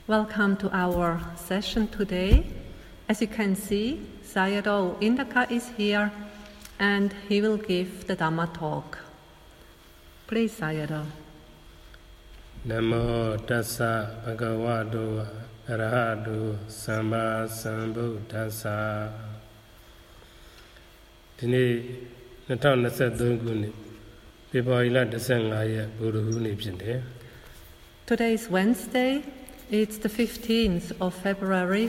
Welcome to our session today. As you can see, Sayadaw Indaka is here and he will give the Dhamma talk. Please, Sayadaw. Namo tassa bhagavato arahato samma sambuddhassa. Today, 2023 ခုနှစ် February 15 ရက် ဗုဒ္ဓဟူးနေ့ဖြစ်တယ် Today is Wednesday. It's the 15th of February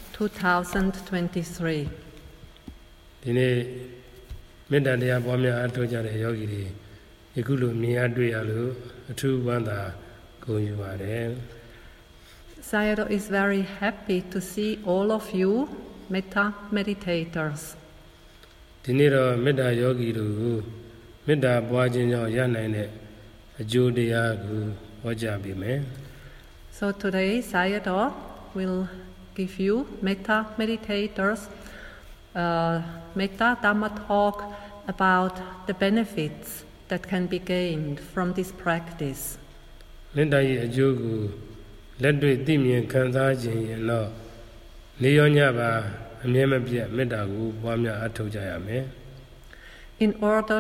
2023. ဒီနေ့မေတ္တာတရားပွားများအားထုတ်ကြတဲ့ယောဂီတွေအခုလိုမြင်ရတွေ့ရလို့အထူးဝမ်းသာဂုဏ်ယူပါတယ် Sayadaw is very happy to see all of you metta meditators. ဒီနေ့တော့မေတ္တာယောဂီတို့မေတ္တာပွားခြင်းကြောင့်ရနိုင်တဲ့အကျိုးတရားကိုဟောကြားပေးမယ် So today Sayadaw will give you metta meditators metta Dhamma talk about the benefits that can be gained from this practice. မေတ္တာရဲ့အကျိုးကိုလက်တွေ့သိမြင်ခံစားခြင်းရင်တော့နေရောညပါအမြဲမပြတ်မေတ္တာကိုပွားများအားထုတ်ကြရမယ် In order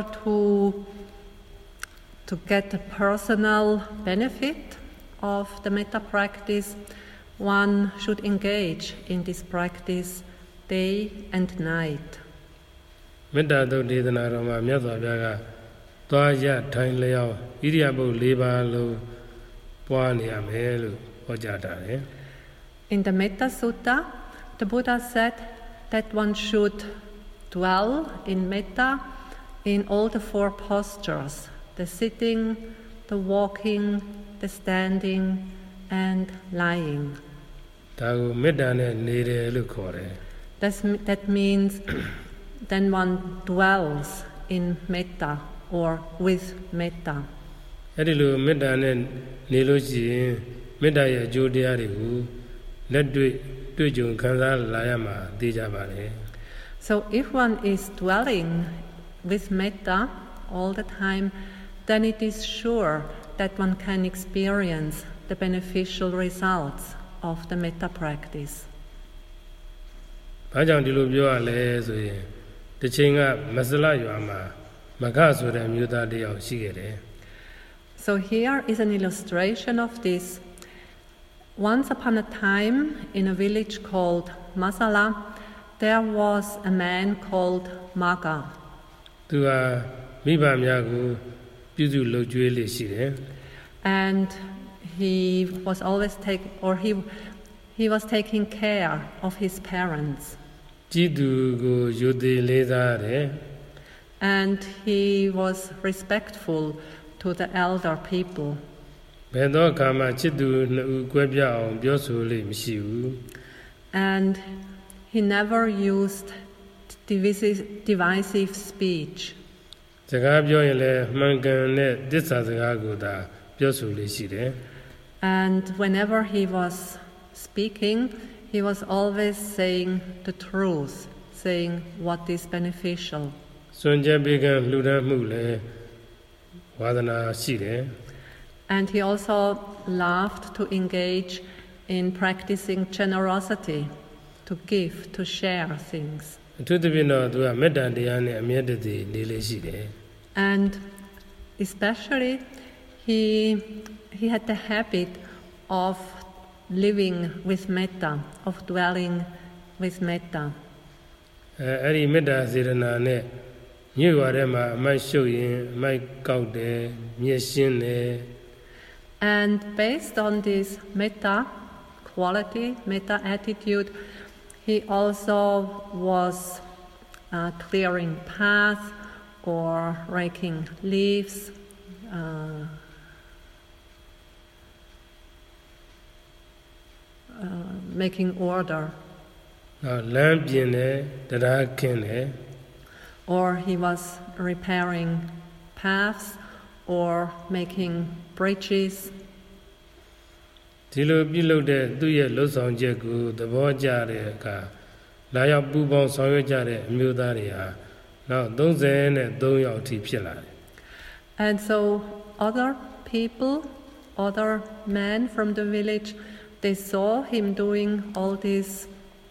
to get the personal benefit of the metta practice, one should engage in this practice day and night. မေတ္တာသုတ်ဒေသနာတော်မှာမြတ်စွာဘုရားကသွားရထိုင်လျောင်းဣရိယာပုတ်၄ပါးလုံးပွားနေရမယ်လို့ဟောကြားထားတယ် In the Metta Sutta, the Buddha said that one should dwell in metta in all the four postures: the sitting, the walking, the standing, and lying. ဒါကိုမေတ္တာနဲ့နေတယ်လို့ခေါ်တယ် That means then one dwells in metta or with metta. အဲ့ဒီလိုမေတ္တာနဲ့နေလို့ရှိရင်မေတ္တာရဲ့အကျိုးတရားတွေကိုလက်တွေ့ကြုံခံစားလာရမှာသိကြပါလေ So if one is dwelling with metta all the time, then it is sure that one can experience the beneficial results of the metta practice. ဘာကြောင့်ဒီလိုပြောရလဲဆိုရင်တစ်ချိန်ကမစလရွာမှာမခဆိုတဲ့မြို့သားတစ်ယောက်ရှိခဲ့တယ် So here is an illustration of this. Once upon a time, in a village called Masala, there was a man called Maga. သူဟာမိဘများကိုပြုစုလုပ်ကြွေးလေးရှိတယ် And he was taking care of his parents. ကြီးသူကိုယုံသေးလေးစားတယ် And he was respectful to the elder people. ဘယ်တော့အခါမှချစ်သူနှစ်ဦးကွဲပြားအောင်ပြောဆိုလို့မရှိဘူး And he never used divisive speech. စကားပြောရင်လည်းမှန်ကန်တဲ့သစ္စာစကားကိုသာပြောဆိုလို့ရှိတယ် And whenever he was speaking, he was always saying the truth, saying what is beneficial. စွန့်ကြဲပေးကမ်းလှူဒန်းမှုလည်းဝါဒနာရှိတယ် And he also loved to engage in practicing generosity, to give, to share things. အထူးသဖြင့်တော့သူကမေတ္တာတရားနဲ့အမြဲတည်းနေလေးရှိတယ် And especially he had the habit of living with metta, of dwelling with metta. အဲ့ဒီမေတ္တာစေတနာနဲ့မြို့ရွာထဲမှာအမိုက်ရှုပ်ရင်အမိုက်ကောက်တယ်မြစ်ရှင်းတယ် And based on this metta quality, metta attitude, he also was clearing paths or raking leaves, making order. လမ်းပြင်တယ်တရားခင်းတယ် Or he was repairing paths or making bridges. ဒီလိုပြုလုပ်တဲ့သူ့ရဲ့လှုပ်ဆောင်ချက်ကိုသဘောကျတဲ့အခါလာရောက်ပူပေါင်းဆောင်ရွက်ကြတဲ့အမျိုးသားတွေဟာနောက်33ယောက်အထိဖြစ်လာတယ် And so other people, other men from the village they saw him doing all this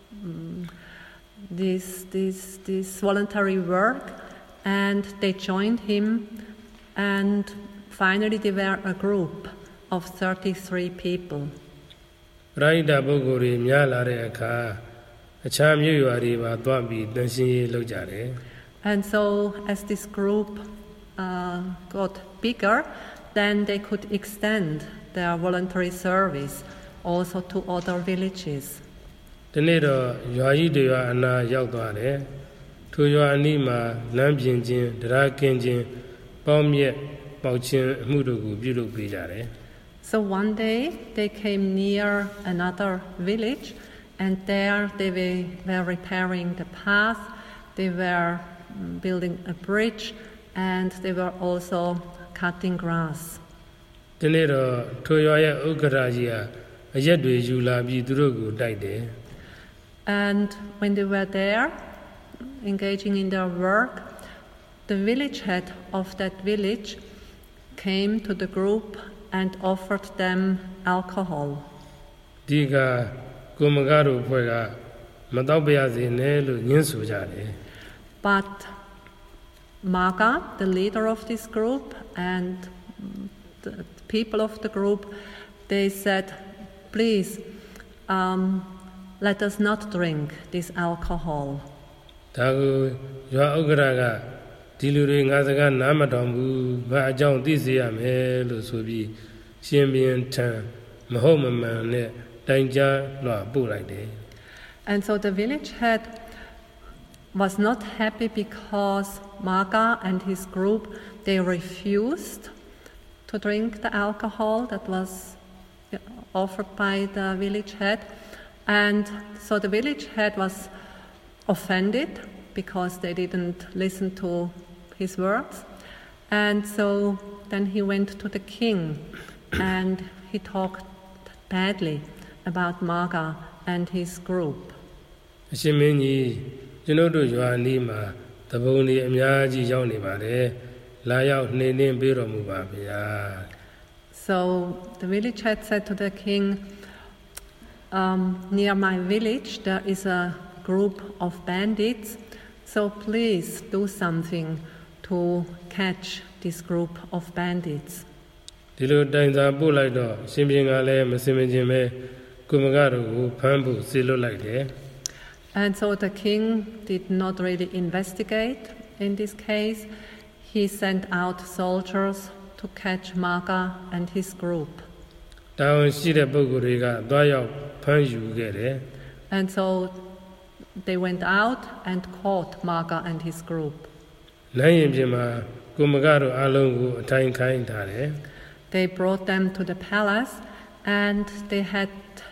voluntary work, and they joined him, and finally they were a group of 33 people. ပရိဒပုဂ္ဂိုလ်တွေများလာတဲ့အခါအခြားမြို့ရွာတွေပါသွားပြီးတန်ရှင်းရေးလုပ်ကြတယ် And so as this group got bigger, then they could extend their voluntary service also to other villages. ဒီနေ့တော့ရွာကြီးတွေရွာအနာရောက်သွားတယ်ထိုရွာအနီးမှာလမ်းပြင်ခြင်းတရားကင်းခြင်းပေါင်းမြတ်ပေါက်ခြင်းအမှုတို့ကိုပြုလုပ်ပေးကြတယ် So one day they came near another village, and there they were repairing the path, they were building a bridge, and they were also cutting grass. ဒီနေ့တော့ထိုရွာရဲ့ဥက္ကဋ္ဌကြီးဟာအရက်တွေယူလာပြီးသူတို့ကိုတိုက်တယ် And when they were there, engaging in their work, the village head of that village came to the group and offered them alcohol. ဒီကကိုမကားတို့ဖွဲ့ကမတော့ပါရစေနဲ့လို့ညှင်းဆိုကြတယ် But Maga, the leader of this group, and the people of the group, they said, please, let us not drink this alcohol. ဒါကိုရွာဥက္ကဋ္ဌကဒီလူတွေငါစကားနားမတော်ဘူးငါအကြောင်းသိစေရမယ်လို့ဆိုပြီးရှင်ဘုရင်ထံမဟုတ်မမှန်နဲ့တိုင်ကြားလွှာပို့လိုက်တယ် And so the village head was not happy because Maga and his group, they refused to drink the alcohol that was offered by the village head. And so the village head was offended because they didn't listen to his words. And so then he went to the king and he talked badly about Maga and his group. အရှင်မင်းကြီးကျွန်တော်တို့ရွာနီးမှာတပုံတွေအများကြီးရောက်နေပါတယ်လာရောက်နှိမ်နှင်းပေးတော်မူပါဗျာ So the village head said to the king, near my village there is a group of bandits, so please do something to catch this group of bandits. ဒီလိုတိုင်စာပို့လိုက်တော့ရှင်ဘုရင်ကလည်းမစင်မချင်းပဲကိုမကားတို့ကိုဖမ်းဖို့စေလွှတ်လိုက်တယ် And so the king did not really investigate in this case. He sent out soldiers to catch Maga and his group. တာဝန်ရှိတဲ့ပုဂ္ဂိုလ်တွေကသွားရောက်ဖမ်းယူခဲ့တယ် And so they went out and caught Maga and his group. နိုင်ရင်ပြင်မှာကိုမကားတို့အလုံးကိုအထိုင်ခိုင်းထားတယ် They brought them to the palace and they had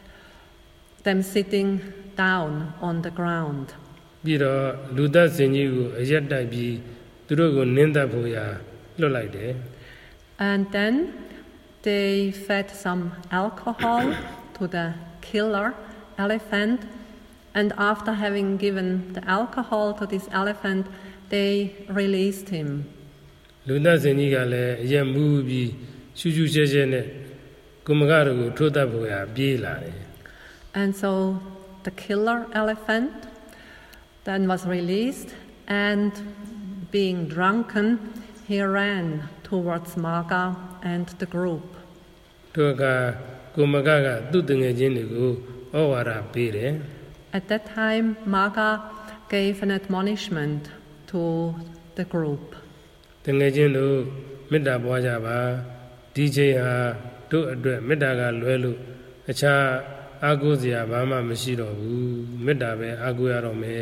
them sitting down on the ground. ပြီးတော့လူသက်စင်ကြီးကိုအရက်တိုက်ပြီးသူတို့ကိုနင်းသက်ဖို့ရာလွှတ်လိုက်တယ် And then they fed some alcohol to the killer elephant, and after having given the alcohol to this elephant, they released him. လူသက်စင်ကြီးကလည်းအရက်မူးပြီးရှူးရှူးရှဲရှဲနဲ့ကိုမကားတို့ကိုထိုးသက်ဖို့ရာပြေးလာတယ် And so the killer elephant then was released, and being drunken, he ran towards Maga and the group. တို့ကကိုမကားကသူ့တငယ်ချင်းတွေကိုဩဝါဒပေးတယ် At that time, Maga gave an admonishment to the group. တငယ်ချင်းတို့မေတ္တာပွားကြပါဒီချိန်ဟာတို့အတွက်မေတ္တာကလွဲလို့အခြားအာကိုးစရာဘာမှမရှိတော့ဘူးမေတ္တာပဲအာကိုးရတော့မယ်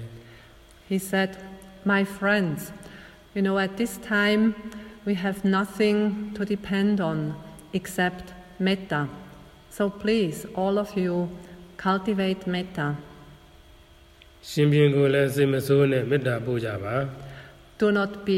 He said, my friends, you know, at this time we have nothing to depend on except metta. So please, all of you, cultivate metta. ရှင်ဘုရင်ကိုလည်းစိတ်မဆိုးနဲ့မေတ္တာပို့ကြပါ Do not be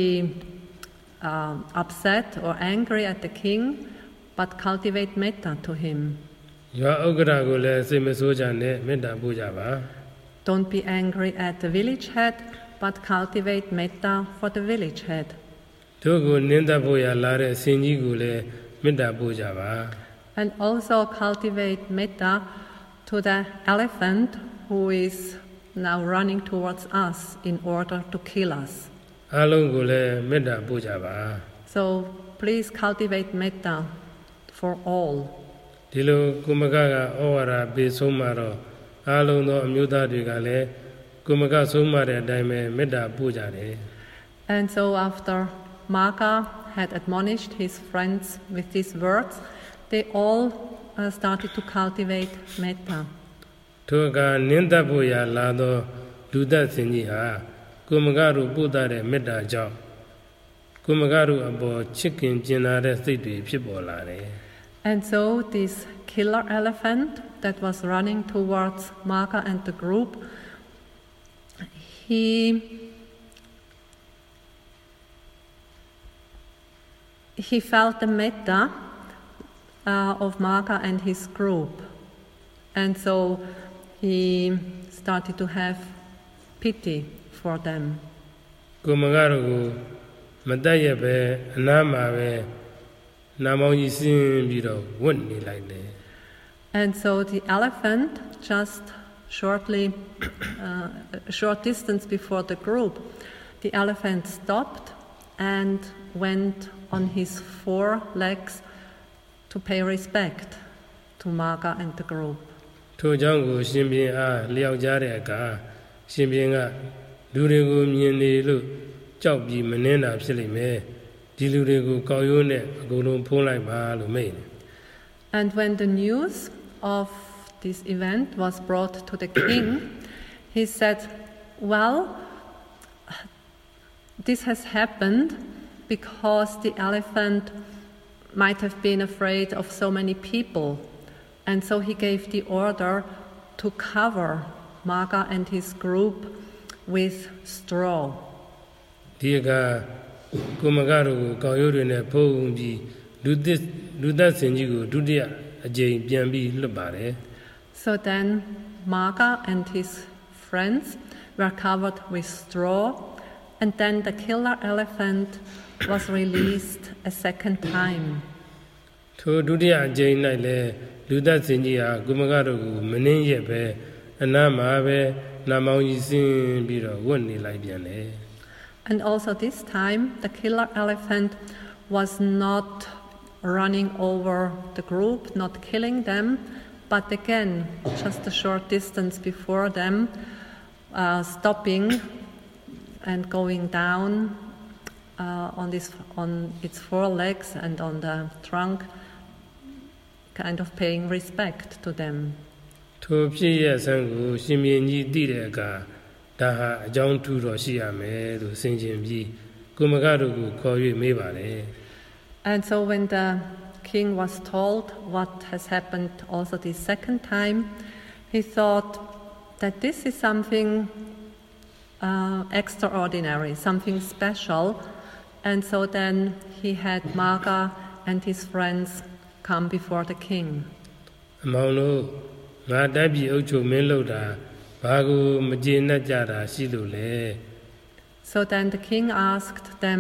upset or angry at the king, but cultivate metta to him. ရွာဥက္ကဋ္ဌကိုလည်းစိတ်မဆိုးကြနဲ့မေတ္တာပို့ကြပါ Don't be angry at the village head, but cultivate metta for the village head. တို့ကိုနင်းသက်ဖို့ရလာတဲ့ဆင်ကြီးကိုလည်းမေတ္တာပို့ကြပါ And also cultivate metta to the elephant who is now running towards us in order to kill us. အားလုံးကိုလည်းမေတ္တာပို့ကြပါ So please cultivate metta for all. ဒီလိုကုမကကဩဝါဒပေးဆုံးမှာတော့အားလုံးသောအမျိုးသားတွေကလည်းကုမကဆုံးမတဲ့အတိုင်းပဲမေတ္တာပို့ကြတယ် And so after Maka had admonished his friends with these words, they all started to cultivate metta. ထိုအခါနင်းသက်ဖို့ရာလာသောလူသက်စင်ကြီးဟာကုမကတို့ပို့တဲ့မေတ္တာကြောင့်ကုမကတို့အပေါ်ချစ်ခင်ကျင်နာတဲ့စိတ်တွေဖြစ်ပေါ်လာတယ် And so this killer elephant that was running towards Maka and the group, he felt the metta of Maka and his group. And so he started to have pity for them. ကုမကတို့ကိုမတတ်ရပဲအနားမှာပဲနာမောင်ကြီးဆင်းပြီးတော့ဝတ်နေလိုက်တယ် And so the elephant, just a short distance before the group, the elephant stopped and went on his 4 legs to pay respect to Maka and the group. ထိုကြောင့်ကိုရှင်ဘုရင်အားလျောက်ကြားတဲ့အခါရှင်ဘုရင်ကလူတွေကိုမြင်နေလို့ကြောက်ပြီးမနှင်းတာဖြစ်လိမ့်မယ်ဒီလူတွေကိုကောက်ရိုးနဲ့အကုန်လုံးဖုံးလိုက်ပါလို့မိန့်တယ် And when the news of this event was brought to the king, he said, well, this has happened because the elephant might have been afraid of so many people. And so he gave the order to cover Maka and his group with straw. ဒီကကုမကတို့ကိုကောက်ရိုးတွေနဲ့ဖုံးပြီးလူသက်စင်ကြီးကိုဒုတိယအကြိမ်ပြန်ပြီးလွတ်ပါတယ် So then Maka and his friends were covered with straw, and then the killer elephant was released a second time. ထိုဒုတိယအကြိမ်၌လည်းလူသက်စင်ကြီးဟာကုမကတို့ကိုမနှင်းရက်ပဲအနားမှာပဲနာမောင်ကြီးဆင်းပြီးတော့ဝတ်နေလိုက်ပြန်တယ် And also this time the killer elephant was not running over the group, not killing them, but again, just a short distance before them, stopping and going down on its 4 legs and on the trunk, kind of paying respect to them. ထိုဖြစ်ရဆန်းကိုရှင်ဘုရင်ကြီးသိတဲ့အခါဒါဟာအကြောင်းထူးတော်ရှိရမယ်လို့ဆင်ခြင်ပြီးကုမကတို့ကိုခေါ်၍မေးပါတယ် And so when the king was told what has happened also this second time, he thought that this is something extraordinary, something special. And so then he had Maka and his friends come before the king. အမောင်တို့ငါတိုက်ပြည်အုပ်ချုပ်မင်းလုပ်တာဘာကိုမကျေနပ်ကြတာရှိလို့လဲ So then the king asked them,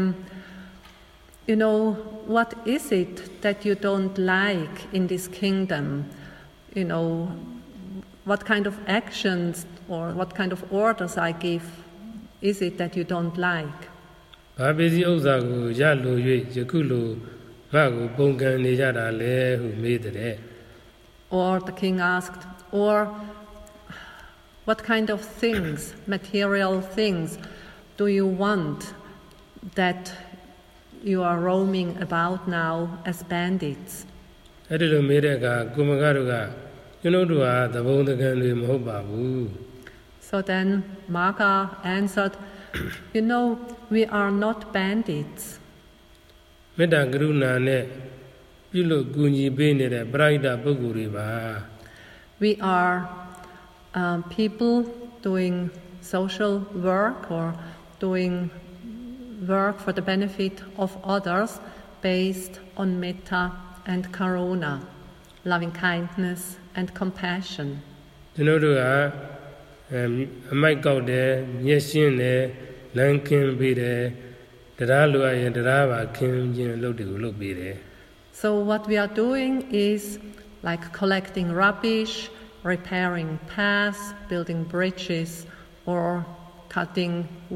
you know, what is it that you don't like in this kingdom? You know, what kind of actions or what kind of orders I give is it that you don't like? ဘာပစ္စည်းဥစ္စာကိုရလို့၍ယခုလိုငါ့ကိုပုံကံနေကြတာလဲဟုမေးတဲ့ Or the king asked, or what kind of things, material things, do you want that you are roaming about now as bandits? အဲ့ဒီလိုမေးတဲ့အခါကုမကတို့ကကျွန်တော်တို့ဟာသဘုံတကံတွေမဟုတ်ပါဘူး So then Maka answered, you know, we are not bandits. မေတ္တာကရုဏာနဲ့ပြုလို့ကူညီပေးနေတဲ့ပရိဒပုဂ္ဂိုလ်တွေပါ We are people doing social work or doing work for the benefit of others based on metta and karuna, loving kindness and compassion. ကျွန်တော်တို့ကအမိုက်ကောက်တယ်မျက်ရှင်းတယ်လမ်းခင်းပေးတယ်တရားလိုအပ်ရင်တရားပါခင်းခြင်းလုပ်တွေကိုလုပ်ပေးတယ် So what we are doing is like collecting rubbish, repairing paths, building bridges, or cutting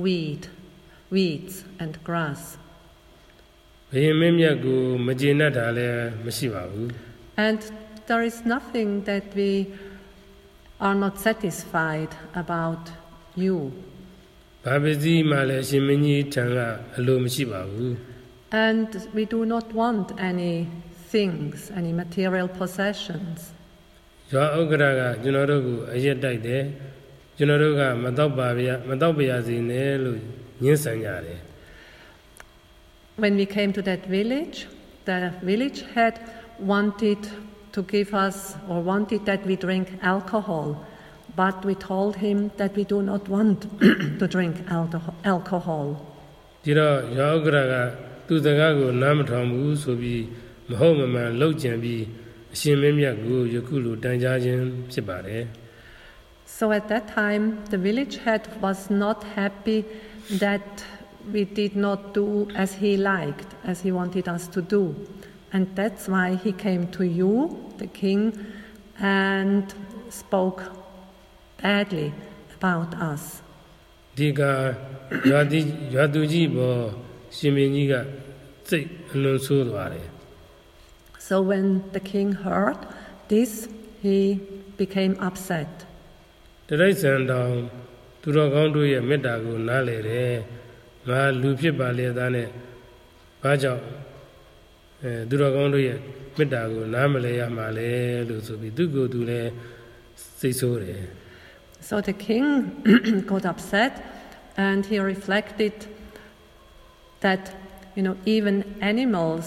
weeds and grass. ဘုရင်မင်းမြတ်ကိုမကျေနပ်တာလည်းမရှိပါဘူး And there is nothing that we are not satisfied about you. ဘာပစ္စည်းမှလည်းရှင်မင်းကြီးထံကအလိုမရှိပါဘူး And we do not want any things, any material possessions. ရွာဥက္ကရာကကျွန်တော်တို့ကိုအရက်တိုက်တယ်ကျွန်တော်တို့ကမတော့ပါရစေနဲ့လို့ညှဉ်းဆန်ကြတယ် When we came to that village, the village head wanted to give us or wanted that we drink alcohol, but we told him that we do not want to drink alcohol. ဒီတော့ရွာဥက္ကရာကသူ့စကားကိုနားမထောင်ဘူးဆိုပြီးမဟုတ်မမှန်လှုပ်ကြံပြီးအရှင်မင်းမြတ်ကိုယခုလိုတန်ကြားခြင်းဖြစ်ပါတယ် So at that time, the village head was not happy that we did not do as he liked, as he wanted us to do. And that's why he came to you, the king, and spoke badly about us. ဒီကရွာသူကြီးပေါ်ရှင်မင်းကြီးကစိတ်အလွန်ဆိုးသွားတယ် So when the king heard this, he became upset. တရိษံတောင်သူတော်ကောင်းတို့ရဲ့မေတ္တာကိုနားလည်တယ်ငါလူဖြစ်ပါလေသားနဲ့ဘာကြောင့်သူတော်ကောင်းတို့ရဲ့မေတ္တာကိုနားမလဲရမှာလဲလို့ဆိုပြီးသူကိုယ်သူလည်းစိတ်ဆိုးတယ် So the king got upset and he reflected that, even animals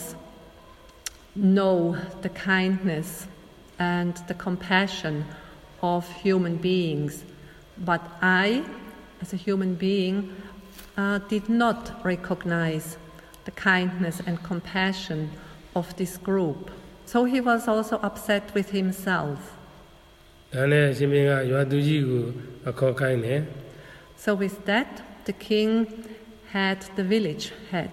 know the kindness and the compassion of human beings. But I, as a human being, did not recognize the kindness and compassion of this group. So he was also upset with himself. ဒါနဲ့ရှင်မင်းကရွာသူကြီးကိုအခေါ်ခိုင်းတယ် So with that, the king had the village head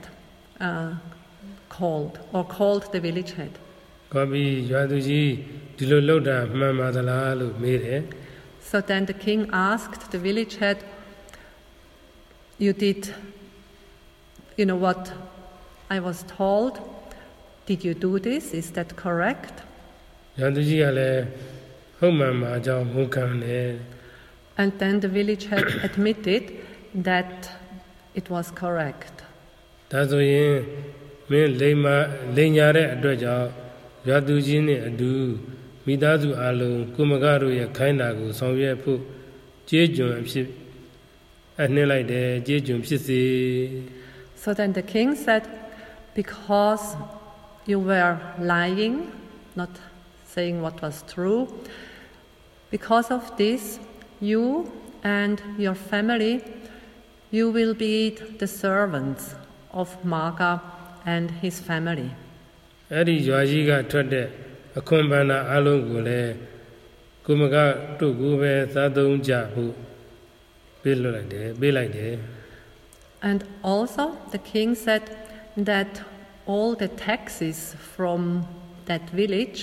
called the village head. ခေါ်ပြီးရွာသူကြီးဒီလိုလှုပ်တာမှန်ပါသလားလို့မေးတယ် So then the king asked the village head, you did, what I was told, did you do this? Is that correct? ရွာသူကြီးကလည်းဟုတ်မှန်ပါကြောင်းဝန်ခံတယ် And then the village head admitted that it was correct. ဒါဆိုရင်မင်းလိန်ညာတဲ့အတွက်ကြောင့်ရွာသူကြီးနဲ့အတူမိသားစုအလုံးကုမကတို့ရဲ့ခိုင်းတာကိုဆောင်ရွက်ဖို့ကြေးကျွန်အဖြစ်အနှင်းလိုက်တယ်ကြေးကျွန်ဖြစ်စေ So then the king said, because you were lying, not saying what was true, because of this, you and your family, you will be the servants of Maga and his family. အဲ့ဒီရွာကြီးကထွက်တဲ့အခွန်ဘန္နာအလုံးကိုလည်းကုမကတို့ကိုပဲစားသုံးကြဖို့ပေးလိုက်တယ် And also the king said that all the taxes from that village,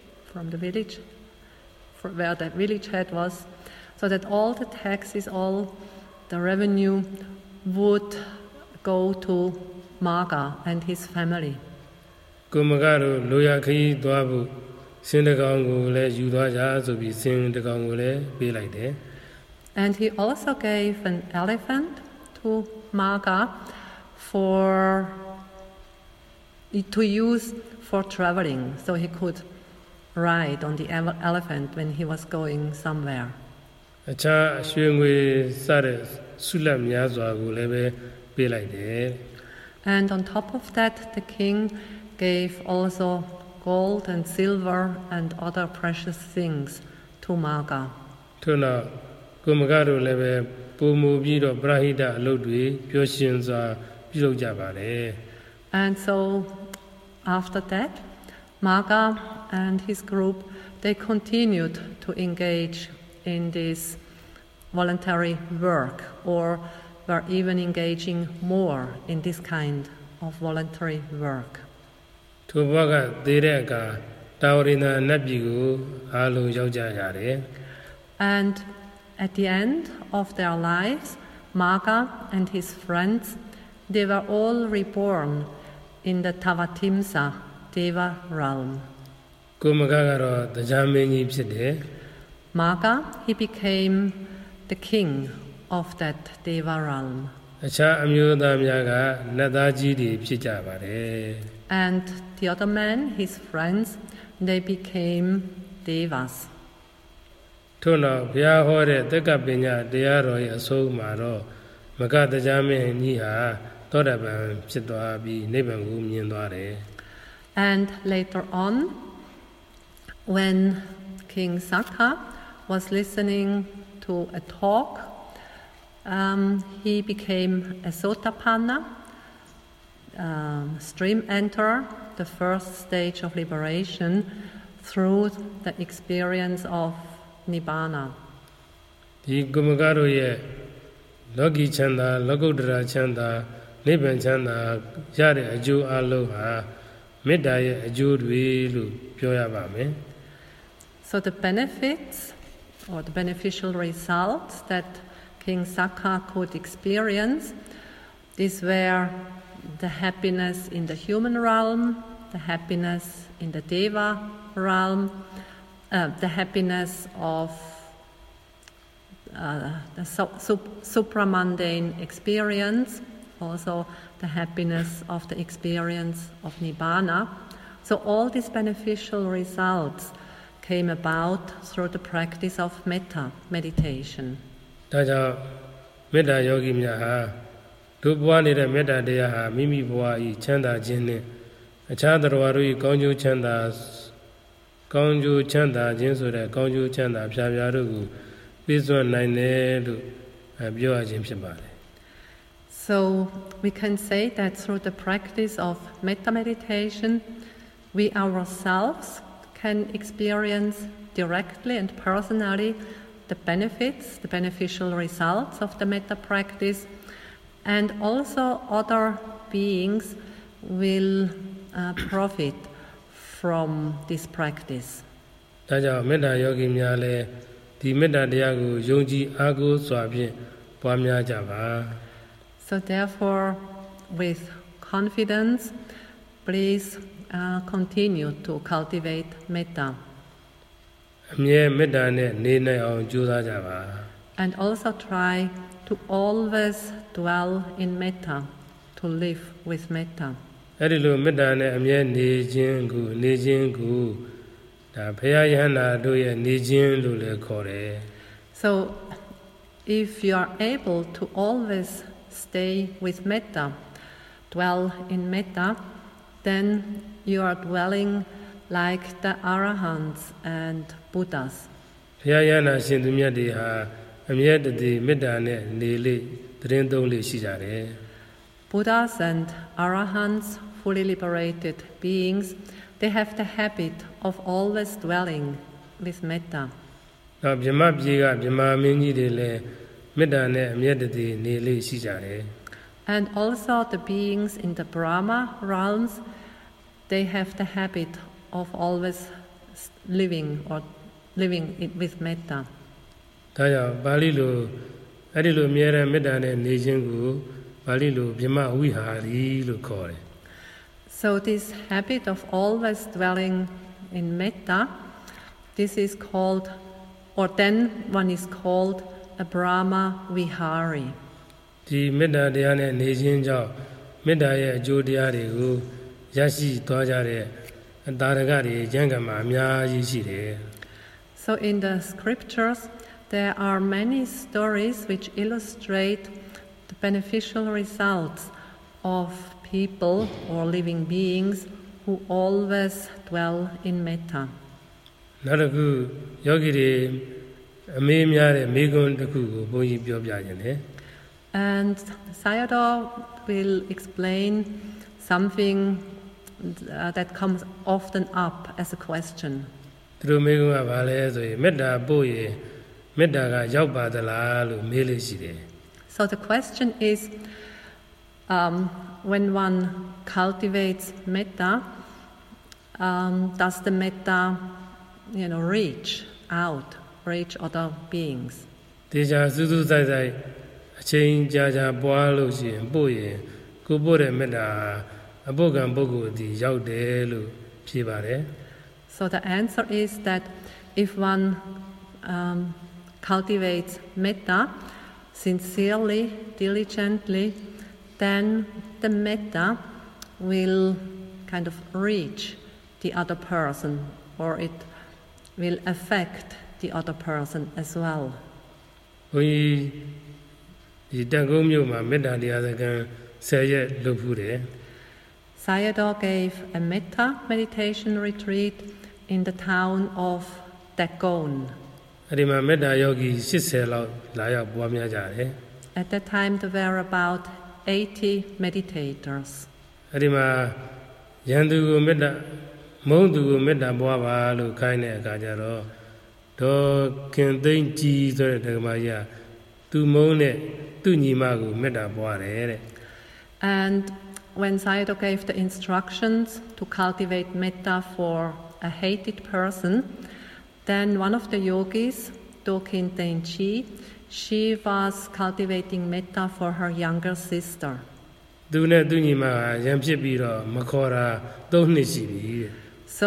where that village head was, so that all the taxes, all the revenue would go to Maga and his family. ကုမကတို့လိုရခရီးသွားဖို့စင်တကောင်ကိုလည်းယူသွားကြဆိုပြီးစင်တကောင်ကိုလည်းပေးလိုက်တယ် And he also gave an elephant to Maga to use for traveling, so he could ride on the elephant when he was going somewhere. အခြားရွှေငွေစတဲ့ဆုလက်များစွာကိုလည်းပဲပေးလိုက်တယ် And on top of that, the king gave also gold and silver and other precious things to Maga. ထို့နောက်ကုမကတို့လည်းပဲပုံမူပြီးတော့ပရဟိတအလုပ်တွေပျော်ရွှင်စွာပြုလုပ်ကြပါတယ် And so after that, Maga and his group, they continued to engage in this voluntary work, or were even engaging more in this kind of voluntary work. ထိုထိုဘဝကသေတဲ့အခါတာဝရိန္ဒနတ်ပြည်ကိုအားလုံးရောက်ကြရတယ် And at the end of their lives, Magha and his friends, they were all reborn in the Tavatimsa Deva realm. ကိုမကကတော့တရားမင်းကြီးဖြစ်တယ် Magha, he became the king of that Deva realm. အခြားအမျိုးသားများကနတ်သားကြီးတွေဖြစ်ကြပါတယ် And the other men, his friends, they became Devas. ထို့နောက်ဘုရားဟောတဲ့တက္ကပညာတရားတော်ရဲ့အဆုံးမှာတော့မကတရားမင်းကြီးဟာသောတာပန်ဖြစ်သွားပြီးနိဗ္ဗာန်ကိုမြင်သွားတယ် And later on, when King Sakka was listening to a talk, he became a Sotapanna, stream enter, the first stage of liberation through the experience of Nibbana. ဒီကုမကတို့ရဲ့လောကီချမ်းသာလောကုတ္တရာချမ်းသာနိဗ္ဗာန်ချမ်းသာရတဲ့အကျိုးအလုံးဟာမေတ္တာရဲ့အကျိုးတွေလို့ပြောရပါမယ် So the benefits or the beneficial results that King Sakka could experience, these were the happiness in the human realm, the happiness in the Deva realm, the happiness of the supramundane experience, also the happiness of the experience of Nibbana. So all these beneficial results came about through the practice of metta meditation. ဒါကြောင့်မေတ္တာယောဂီများဟာဒုဘဝနေတဲ့မေတ္တာတရားဟာမိမိဘဝဤချမ်းသာခြင်းနဲ့အခြားတရားတို့ဤကောင်းကျိုးချမ်းသာခြင်းဆိုတဲ့ကောင်းကျိုးချမ်းသာဖြာဖြာတို့ကိုပြည့်စုံနိုင်တယ်လို့ပြောရခြင်းဖြစ်ပါတယ် So we can say that through the practice of metta meditation, we ourselves can experience directly and personally the benefits, the beneficial results of the metta practice, and also other beings will profit from this practice. ဒါကြောင့်မေတ္တာယောဂီများလည်းဒီမေတ္တာတရားကိုယုံကြည်အားကိုးစွာဖြင့်ပွားများကြပါ So therefore, with confidence, please continue to cultivate metta. အမြဲမေတ္တာနဲ့နေနိုင်အောင်ကြိုးစားကြပါ And also try to always dwell in metta, to live with metta. အဲ့ဒီလိုမေတ္တာနဲ့အမြဲနေခြင်းကိုဒါဘုရားယဟန္တာတို့ရဲ့နေခြင်းလို့လည်းခေါ်တယ် So if you are able to always stay with metta, dwell in metta, then you are dwelling like the Arahants and Buddhas. ဘုရားယဟန္တာရှင်သူမြတ်တွေဟာအမြဲတည်းမေတ္တာနဲ့နေလေသတင်းသုံးလေရှိကြတယ် Buddhas and Arahants, fully liberated beings, they have the habit of always dwelling with metta. နောက်ဗြဟ္မပြည်ကဗြဟ္မာမင်းကြီးတွေလည်းမေတ္တာနဲ့အမြဲတည်းနေလေရှိကြတယ် And also the beings in the Brahma realms, they have the habit of always living with metta. ဒါကြောင့်ပါဠိလိုအဲ့ဒီလိုအမြဲတမ်းမေတ္တာနဲ့နေခြင်းကိုပါဠိလိုဗြဟ္မဝိဟာရီလို့ခေါ်တယ် So this habit of always dwelling in metta, this is called, or then one is called a Brahma Vihari. ဒီမေတ္တာတရားနဲ့နေခြင်းကြောင့်မေတ္တာရဲ့အကျိုးတရားတွေကိုရရှိသွားကြတဲ့အတာရကတွေကျမ်းဂန်မှာအများကြီးရှိတယ် So in the scriptures, there are many stories which illustrate the beneficial results of people or living beings who always dwell in metta. နောက်တစ်ခုယောဂီတွေအမေးများတဲ့မိဂွန်းတစ်ခုကိုဘုန်းကြီးပြောပြခြင်းတယ် And Sayadaw will explain something that comes often up as a question. သူတို့မိဂွန်းကဘာလဲဆိုရင်မေတ္တာပို့ရင်မေတ္တာကရောက်ပါသလားလို့မေးလို့ရှိတယ် So the question is, when one cultivates metta, does the metta, reach out, reach other beings. တေချာစူးစူးဆိုင်ဆိုင်အချိန်ကြာကြာပွားလို့ရှိရင်ပို့ရင်ကိုပို့တဲ့မေတ္တာအပုဂ္ဂံပုဂ္ဂိုလ်ဒီရောက်တယ်လို့ဖြေပါတယ် So the answer is that if one cultivates metta sincerely, diligently, then the metta will kind of reach the other person, or it will affect the other person as well. ဘုန်းကြီးဒီတန်ကုန်းမြို့မှာမေတ္တာတရားစခန်း10ရက်လုပ်ဖူးတယ် Sayadaw gave a metta meditation retreat in the town of Dagon. အဲ့ဒီမှာမေတ္တာယောဂီ80လောက်လာရောက်ပွားများကြတယ် At that time there were about 80 meditators. အဲ့ဒီမှာယန္တုကိုမေတ္တာမုံသူကိုမေတ္တာပွားပါလို့ခိုင်းတဲ့အခါကျတော့ဒေါ်ခင်သိန်းကြီးဆိုတဲ့ဓမ္မကြီးကသူမုံနဲ့သူ့ညီမကိုမေတ္တာပွားတယ်တဲ့ And when Sayadaw gave the instructions to cultivate metta for a hated person, then one of the yogis, Dokin Tenchi, she was cultivating metta for her younger sister. သူနဲ့သူ့ညီမကရံဖြစ်ပြီးတော့မခေါ်တာ3နှစ်ရှိပြီတဲ့ So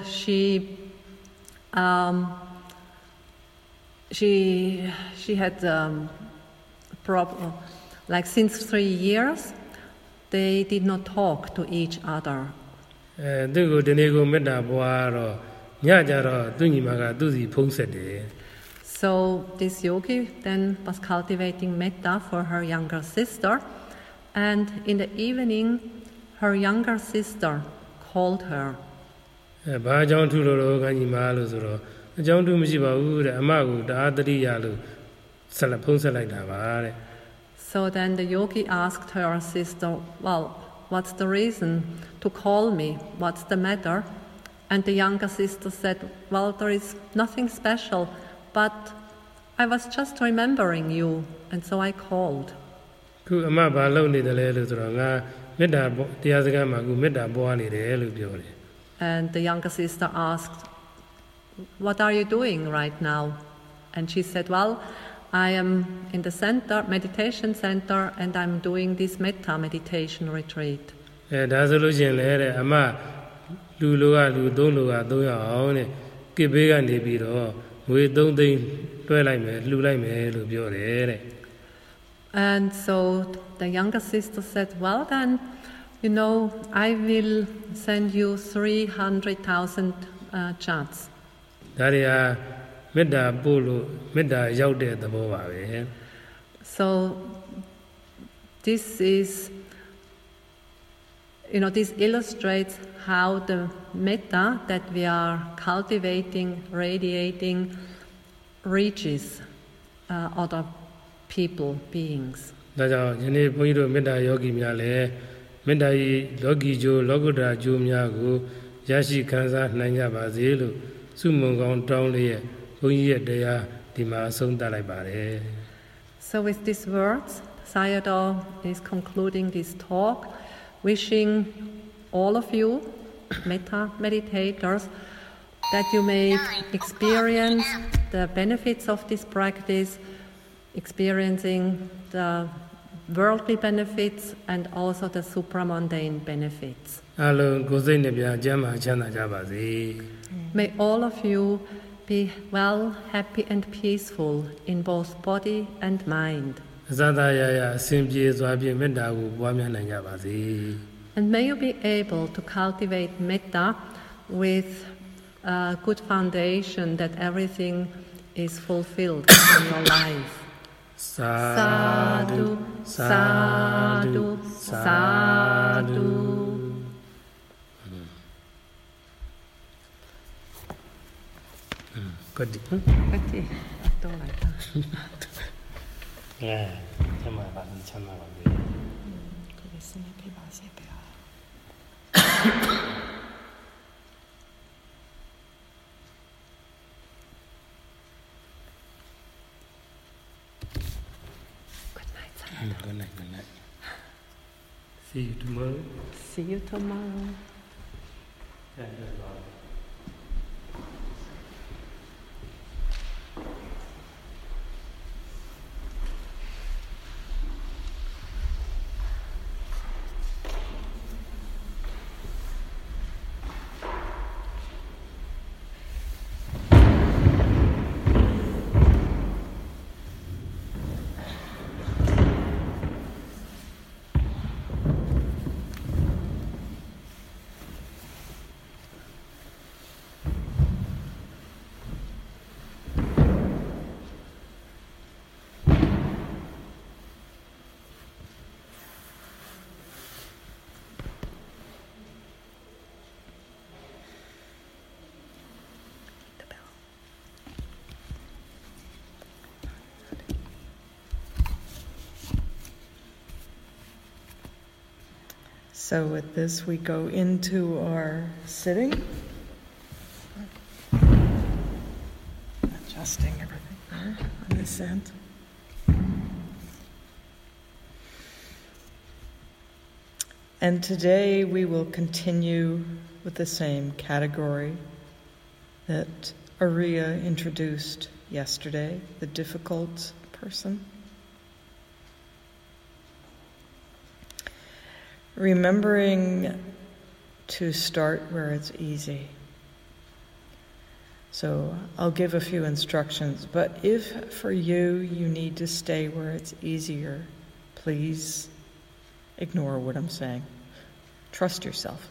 she had problem, like since 3 years, they did not talk to each other. သူကိုဒီနေ့ကိုမေတ္တာပွားတော့ညကြတော့သူ့ညီမကသူ့စီဖုံးဆက်တယ် So this yogi then was cultivating metta for her younger sister, and in the evening, her younger sister called her. ဘာအကြောင်းထူလို့ကညီမလို့ဆိုတော့အကြောင်းထူမရှိပါဘူးတဲ့အမကိုတအားတတိယလို့ဆက်လက်ဖုံးဆက်လိုက်တာပါတဲ့ So then the yogi asked her sister, well, what's the reason to call me? What's the matter? And the younger sister said, well, there is nothing special, but I was just remembering you, and so I called. ခုအမဘာလုပ်နေတယ်လဲလို့ဆိုတော့ငါမေတ္တာတရားစကားမှာခုမေတ္တာပွားနေတယ်လို့ပြောတယ် And the younger sister asked, what are you doing right now? And she said, well, I am in the center, meditation center, and I'm doing this metta meditation retreat. ဒါဆိုလို့ရှိရင်လည်းတဲ့အမလူလိုကလူ3လိုက3ရောက်အောင်တဲ့ကိဘေးကနေပြီးတော့ငွေ3သိန်းတွဲလိုက်မယ်လှူလိုက်မယ်လို့ပြောတယ်တဲ့ And so the younger sister said, well then, I will send you 300,000 chats. ဒါတွေဟာမေတ္တာပို့လို့မေတ္တာရောက်တဲ့သဘောပါပဲ So this is, this illustrates how the metta that we are cultivating, radiating, reaches other people, beings. ဒါကြောင့်ယနေ့ဘုန်းကြီးတို့မေတ္တာယောဂီများလည်းမေတ္တာဤလောကီကျိုးလောကုတ္တရာကျိုးများကိုရရှိခံစားနိုင်ကြပါစေလို့ဆုမွန်ကောင်းတောင်းလျက်ဘုန်းကြီးရဲ့တရားဒီမှာအဆုံးသတ်လိုက်ပါတယ် So with these words, Sayadaw is concluding this talk, wishing all of you, metta meditators, that you may experience the benefits of this practice, experiencing the worldly benefits and also the supramundane benefits. အားလုံးကိုယ်စိတ်နှပြကျမ်းမာချမ်းသာကြပါစေ May all of you be well, happy and peaceful in both body and mind. အစသာရရအစဉ်ပြေစွာဖြင့်မေတ္တာကိုပွားများနိုင်ကြပါစေ And may you be able to cultivate metta with a good foundation that everything is fulfilled in your life. Sadhu, sadhu, sadhu. Good. Okay, don't like that. Yeah, chama ba ni chama ba ni. Good night, Sayadaw. Good night, good night. See you tomorrow. See you tomorrow. So with this, we go into our sitting. Adjusting everything there on this end. And today we will continue with the same category that Ariya introduced yesterday, the difficult person. Remembering to start where it's easy. So I'll give a few instructions, but if for you need to stay where it's easier, please ignore what I'm saying. Trust yourself.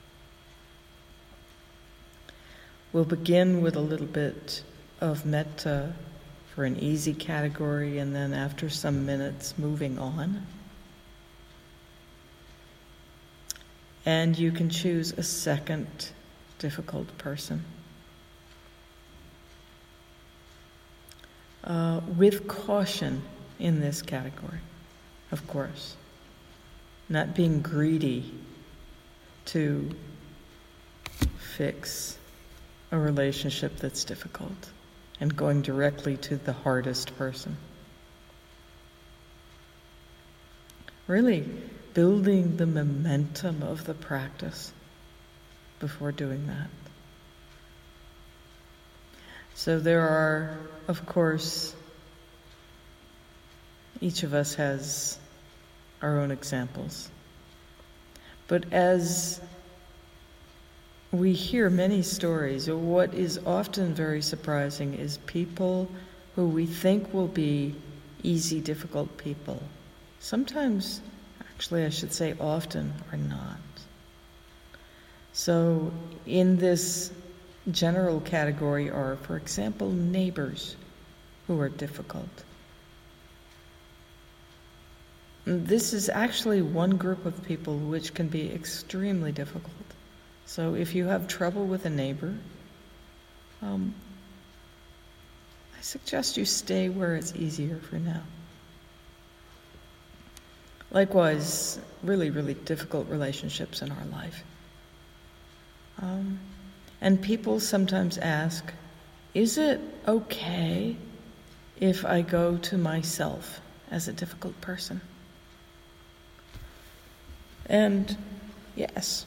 We'll begin with a little bit of metta for an easy category, and then after some minutes, moving on. And you can choose a second difficult person. With caution in this category, of course. Not being greedy to fix a relationship that's difficult and going directly to the hardest person. Really building the momentum of the practice before doing that. So there are, of course, each of us has our own examples. But as we hear many stories, what is often very surprising is people who we think will be easy, difficult people. Sometimes, actually I should say often, are not. So in this general category are, for example, neighbors who are difficult. This is actually one group of people which can be extremely difficult. So if you have trouble with a neighbor, I suggest you stay where it's easier for now. Likewise, really, really difficult relationships in our life. And people sometimes ask, is it okay if I go to myself as a difficult person? And yes,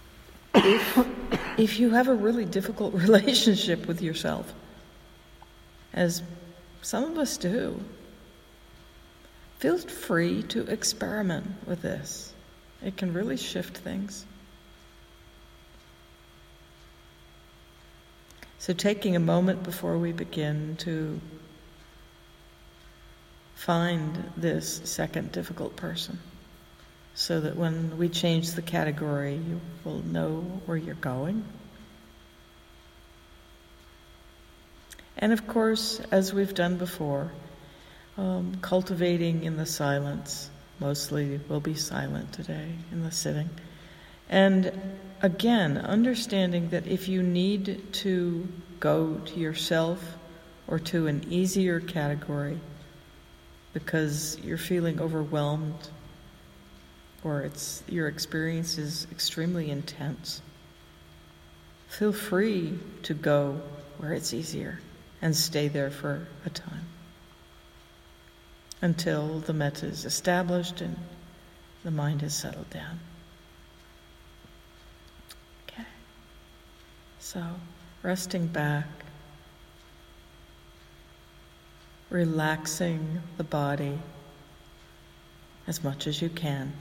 if you have a really difficult relationship with yourself, as some of us do, feel free to experiment with this. It can really shift things. So taking a moment before we begin to find this second difficult person, so that when we change the category, you will know where you're going. And of course, as we've done before, cultivating in the silence. Mostly we'll be silent today in the sitting. And again, understanding that if you need to go to yourself or to an easier category because you're feeling overwhelmed or your experience is extremely intense, feel free to go where it's easier and stay there for a time until the metta is established and the mind has settled down. Okay. So, resting back, relaxing the body as much as you can.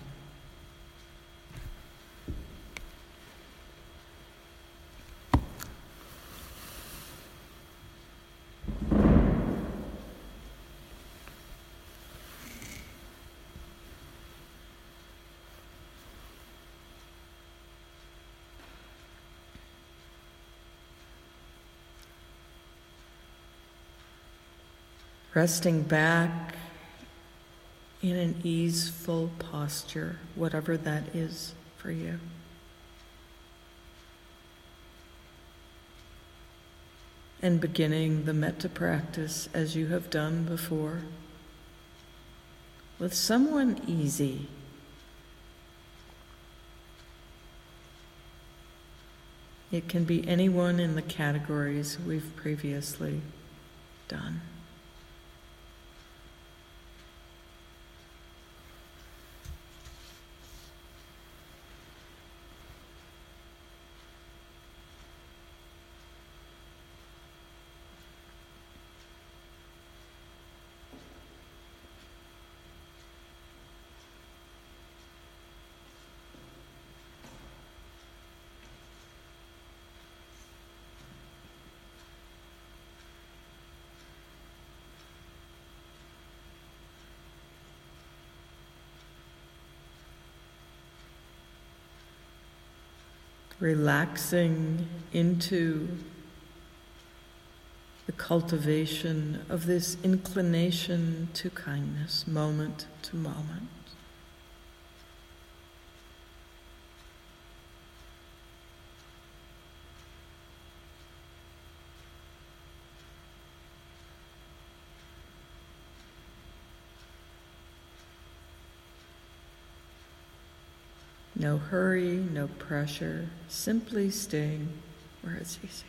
Resting back in an easeful posture, whatever that is for you. And beginning the metta practice as you have done before, with someone easy. It can be anyone in the categories we've previously done. Relaxing into the cultivation of this inclination to kindness, moment to moment. No hurry, no pressure, simply staying where it's easy.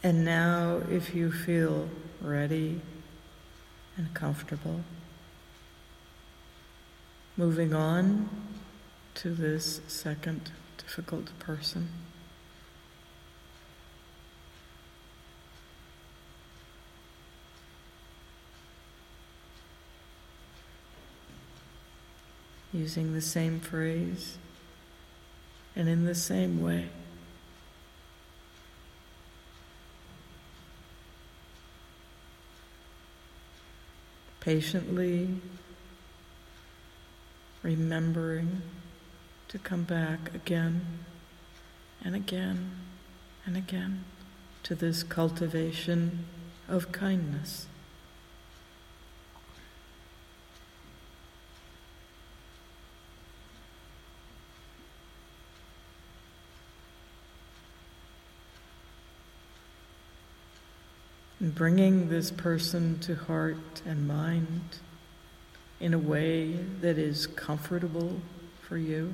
And now, if you feel ready and comfortable, moving on to this second difficult person. Using the same phrase and in the same way. Patiently remembering to come back again and again and again to this cultivation of kindness. And bringing this person to heart and mind in a way that is comfortable for you.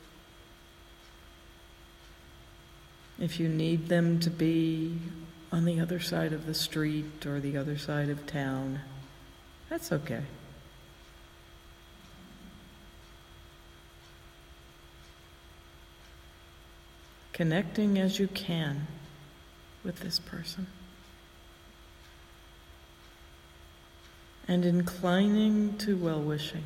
If you need them to be on the other side of the street or the other side of town, that's okay. Connecting as you can with this person. And inclining to well-wishing.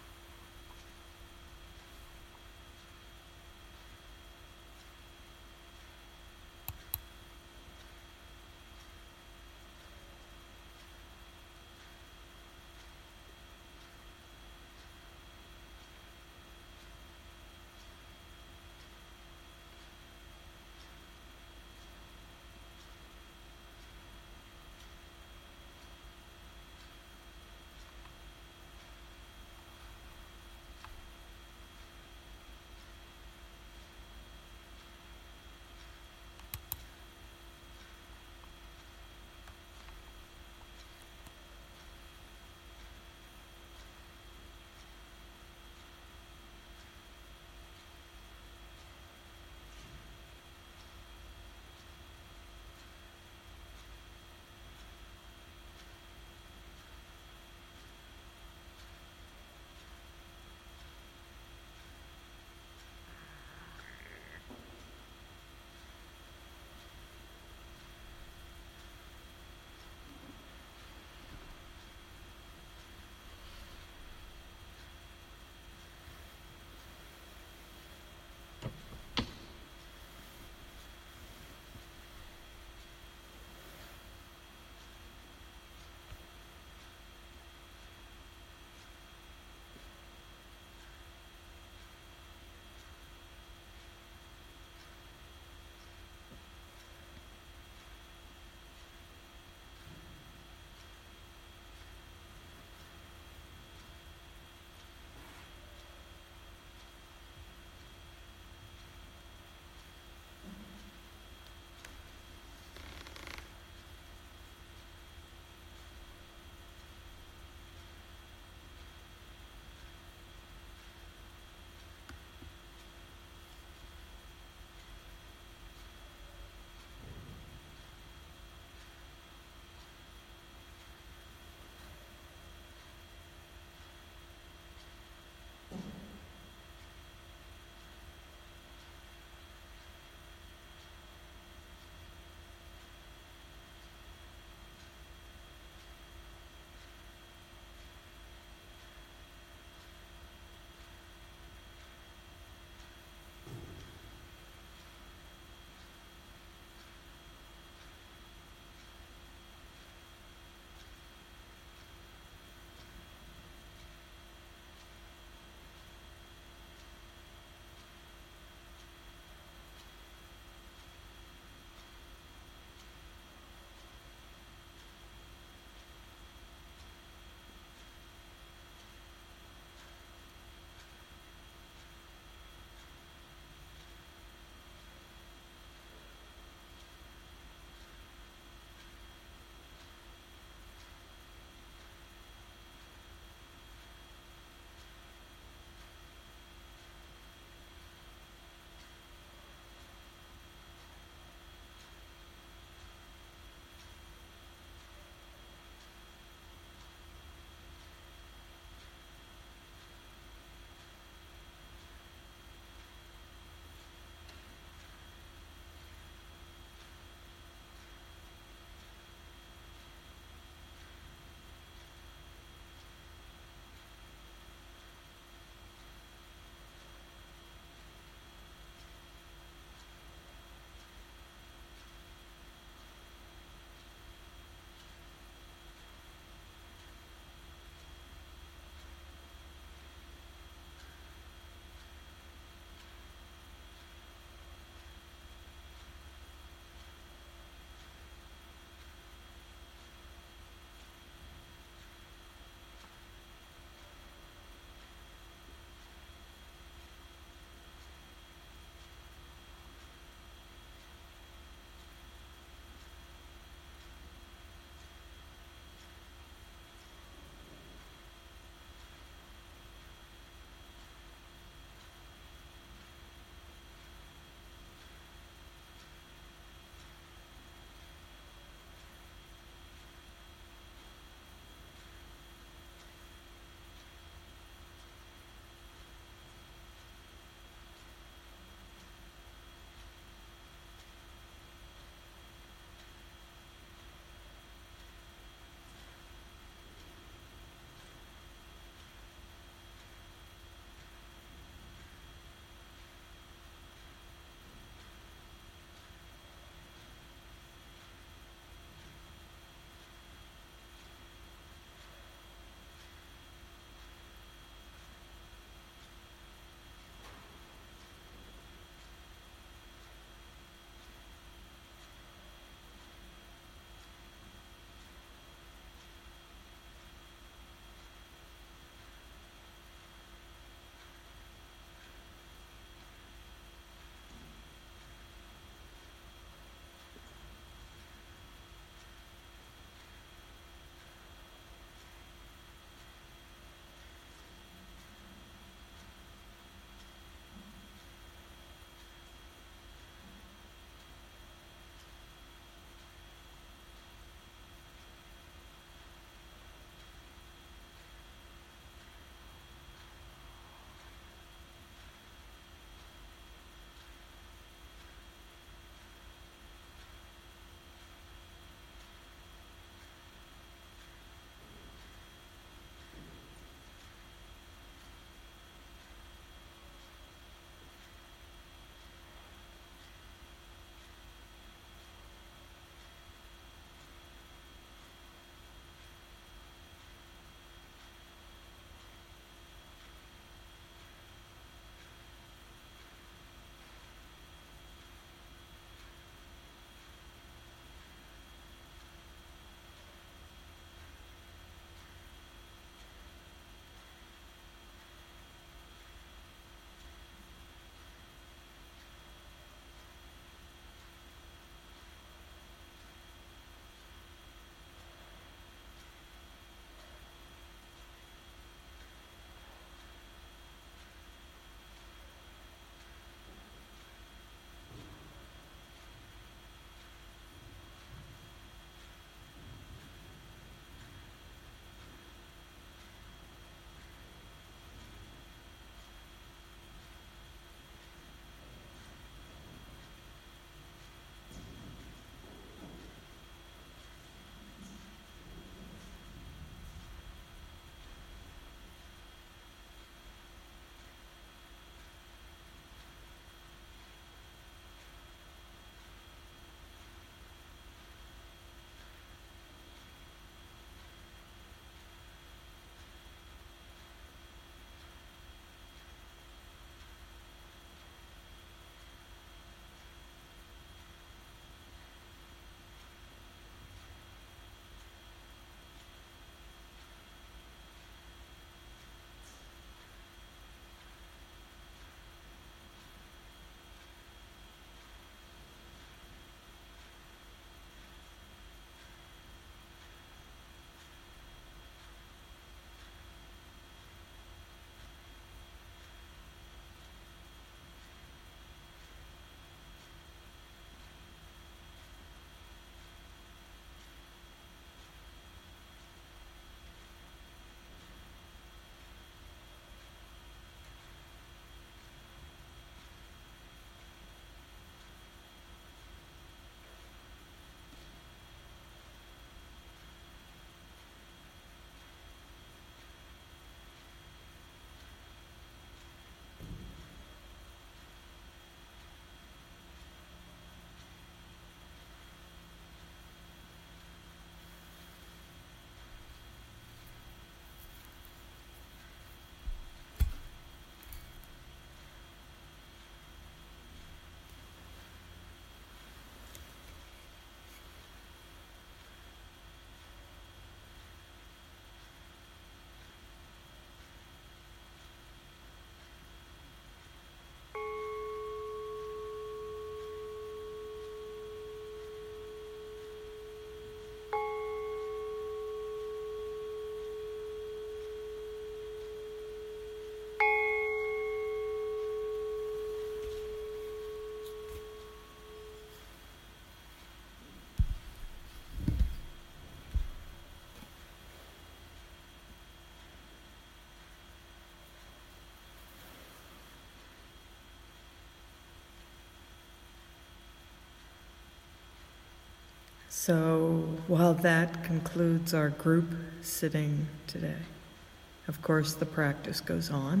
So while that concludes our group sitting today, of course the practice goes on.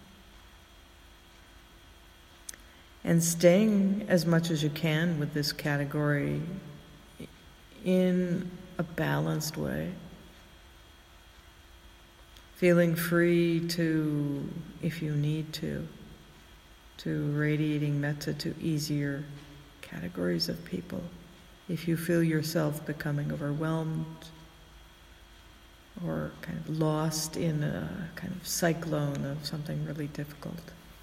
And staying as much as you can with this category in a balanced way. Feeling free to, if you need to radiating metta to easier categories of people. If you feel yourself becoming overwhelmed or kind of lost in a kind of cyclone of something really difficult.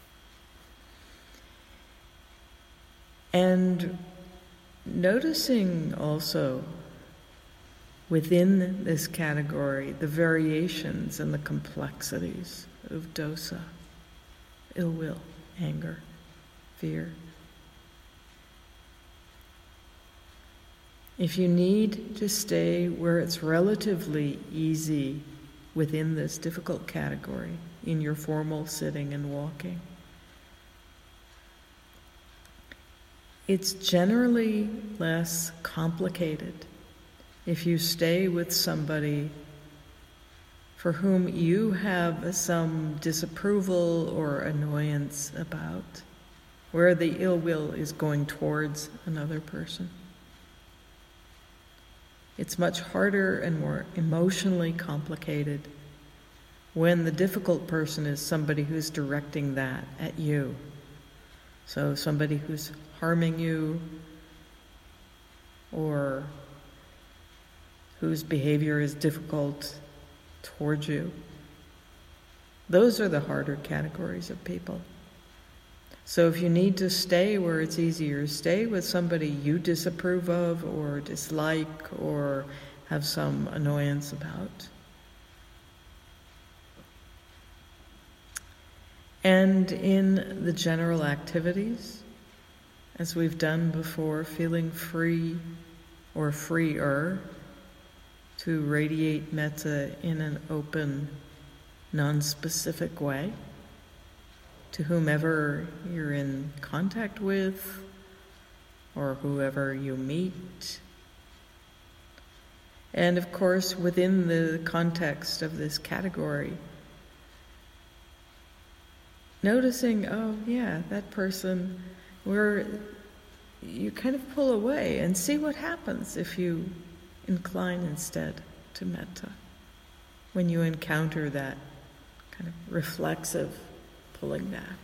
And noticing also within this category the variations and the complexities of dosa, ill will, anger, fear. If you need to stay where it's relatively easy within this difficult category in your formal sitting and walking, it's generally less complicated if you stay with somebody for whom you have some disapproval or annoyance about, where the ill will is going towards another person. It's much harder and more emotionally complicated when the difficult person is somebody who's directing that at you. So somebody who's harming you or whose behavior is difficult towards you. Those are the harder categories of people. So if you need to stay where it's easier, stay with somebody you disapprove of or dislike or have some annoyance about. And in the general activities, as we've done before, feeling free or freer to radiate metta in an open, non-specific way to whomever you're in contact with or whoever you meet. And of course, within the context of this category, noticing, oh yeah, that person, where you kind of pull away and see what happens if you incline instead to metta when you encounter that kind of reflexive pulling back.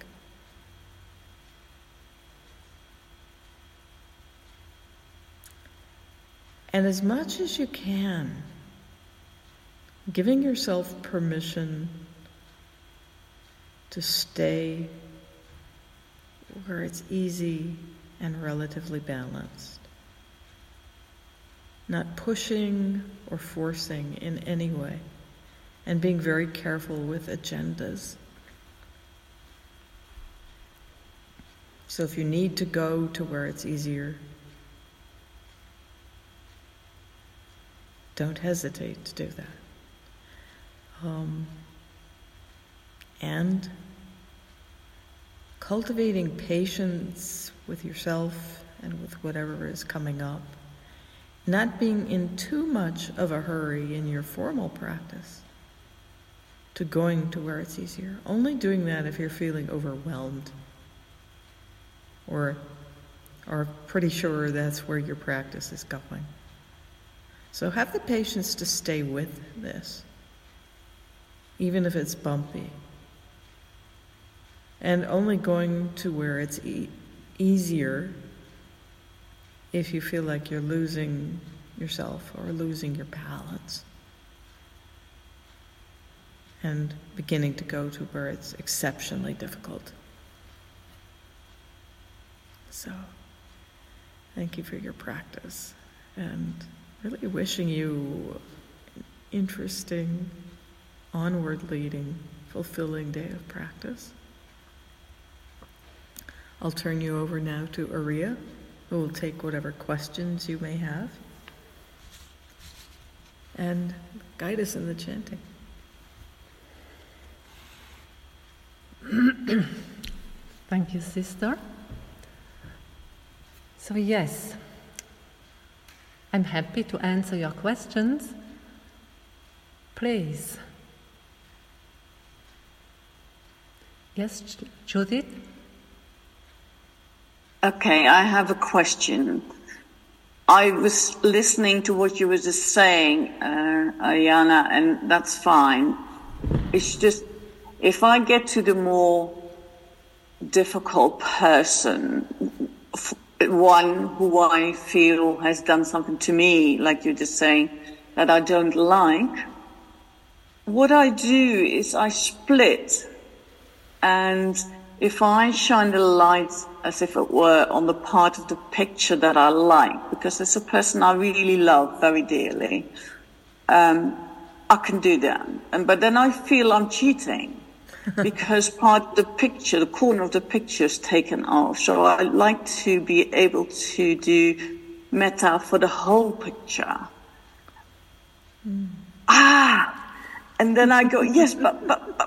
And as much as you can, giving yourself permission to stay where it's easy and relatively balanced. Not pushing or forcing in any way, and being very careful with agendas. So if you need to go to where it's easier, don't hesitate to do that. And cultivating patience with yourself and with whatever is coming up. Not being in too much of a hurry in your formal practice to going to where it's easier. Only doing that if you're feeling overwhelmed or are pretty sure that's where your practice is going. So have the patience to stay with this, even if it's bumpy. And only going to where it's easier if you feel like you're losing yourself or losing your balance. And beginning to go to where it's exceptionally difficult. So, thank you for your practice. And really wishing you an interesting, onward-leading, fulfilling day of practice. I'll turn you over now to Ariya, who will take whatever questions you may have and guide us in the chanting. Thank you, sister. So yes, I'm happy to answer your questions. Please. Yes, Judith? Okay, I have a question. I was listening to what you were just saying, Ayana, and that's fine. It's just, if I get to the more difficult person, one who I feel has done something to me, like you're just saying, that I don't like, what I do is I split, and if I shine the light, as if it were, on the part of the picture that I like, because it's a person I really love very dearly, I can do that. But then I feel I'm cheating because part of the picture, the corner of the picture is taken off. So I like to be able to do metta for the whole picture. And then I go, yes, but.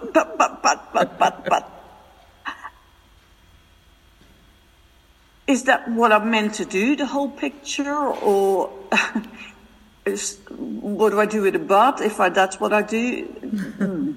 Is that what I'm meant to do, the whole picture, or what do I do with the but if that's what I do?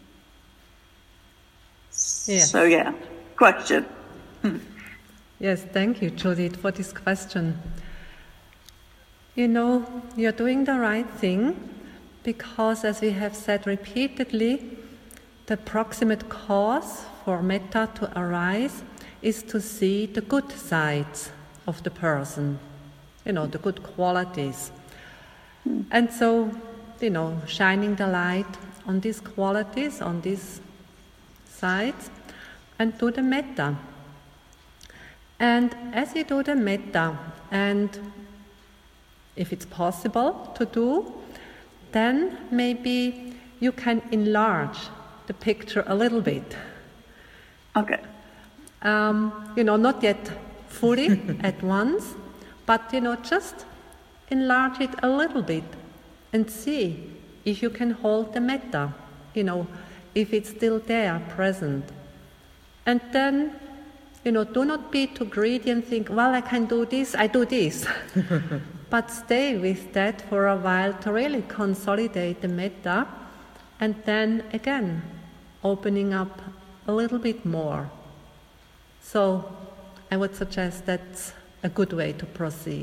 Yeah. So yeah, question. Yes, thank you, Judith, for this question. You know, you're doing the right thing because, as we have said repeatedly, the proximate cause for metta to arise is to see the good sides of the person, you know, the good qualities. And so, you know, shining the light on these qualities, on these sides, and do the metta. And as you do the metta, and if it's possible to do, then maybe you can enlarge the picture a little bit. Okay. You know, not yet fully at once, but, you know, just enlarge it a little bit and see if you can hold the metta, you know, if it's still there, present. And then, you know, do not be too greedy and think, well, I can do this, I do this. But stay with that for a while to really consolidate the metta, and then again, opening up a little bit more. So I would suggest that's a good way to proceed.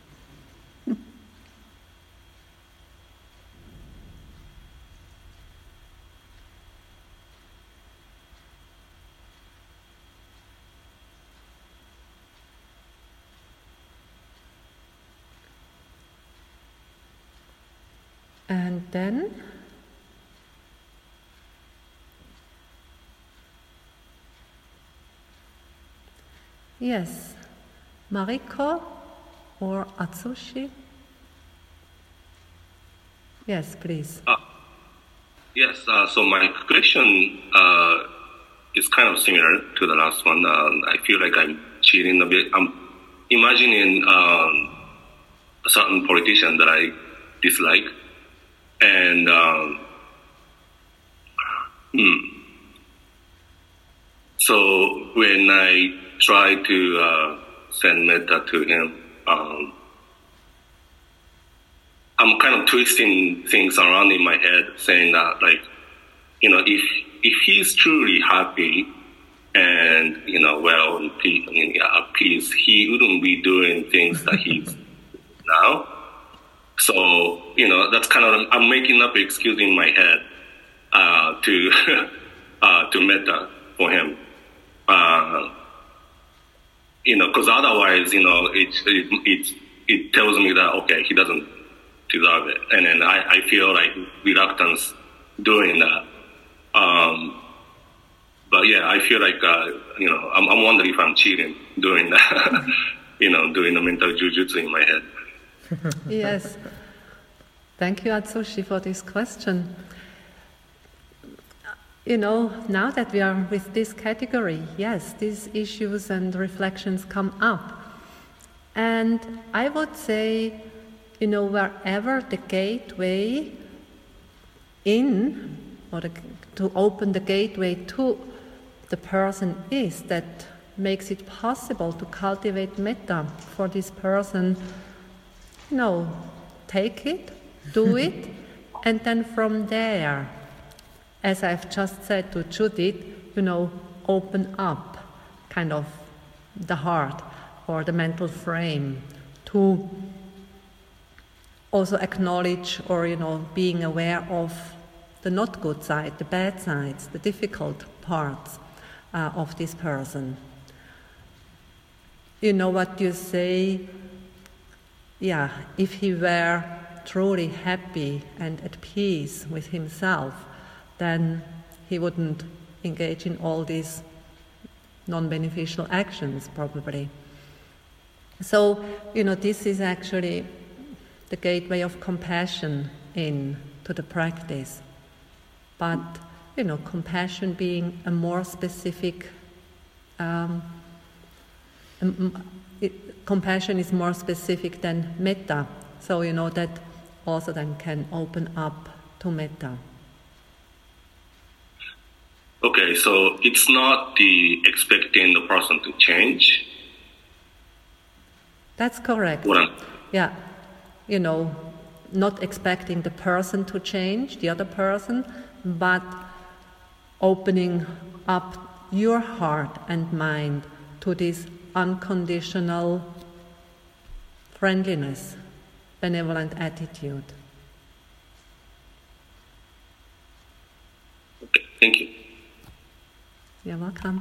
And then yes, Mariko or Atsushi? Yes, please. Yes, so my question is kind of similar to the last one. I feel like I'm cheating a bit. I'm imagining a certain politician that I dislike, and so when I try to send metta to him, I'm kind of twisting things around in my head, saying that, like, you know, if he's truly happy and, you know, well and at peace, he wouldn't be doing things that he's now. So, you know, that's kind of, I'm making up an excuse in my head to metta for him. You know, because otherwise, you know, it tells me that, okay, he doesn't deserve it, and then I feel like reluctance doing that. But yeah, I feel like you know, I'm wondering if I'm cheating doing that. You know, doing the mental jujutsu in my head. Yes. Thank you, Atsushi, for this question. You know, now that we are with this category, yes, these issues and reflections come up. And I would say, you know, wherever the gateway in, or to open the gateway to the person is, that makes it possible to cultivate metta for this person, take it, do it, and then from there, as I've just said to Judith, open up kind of the heart or the mental frame to also acknowledge or, being aware of the not good side, the bad sides, the difficult parts of this person. What you say, if he were truly happy and at peace with himself, then he wouldn't engage in all these non-beneficial actions, probably. So, this is actually the gateway of compassion into the practice. But, compassion being a more specific, compassion is more specific than metta. So, that also then can open up to metta. Okay, so it's not the expecting the person to change? That's correct. Yeah. Not expecting the person to change, the other person, but opening up your heart and mind to this unconditional friendliness, benevolent attitude. Okay, thank you. You're welcome.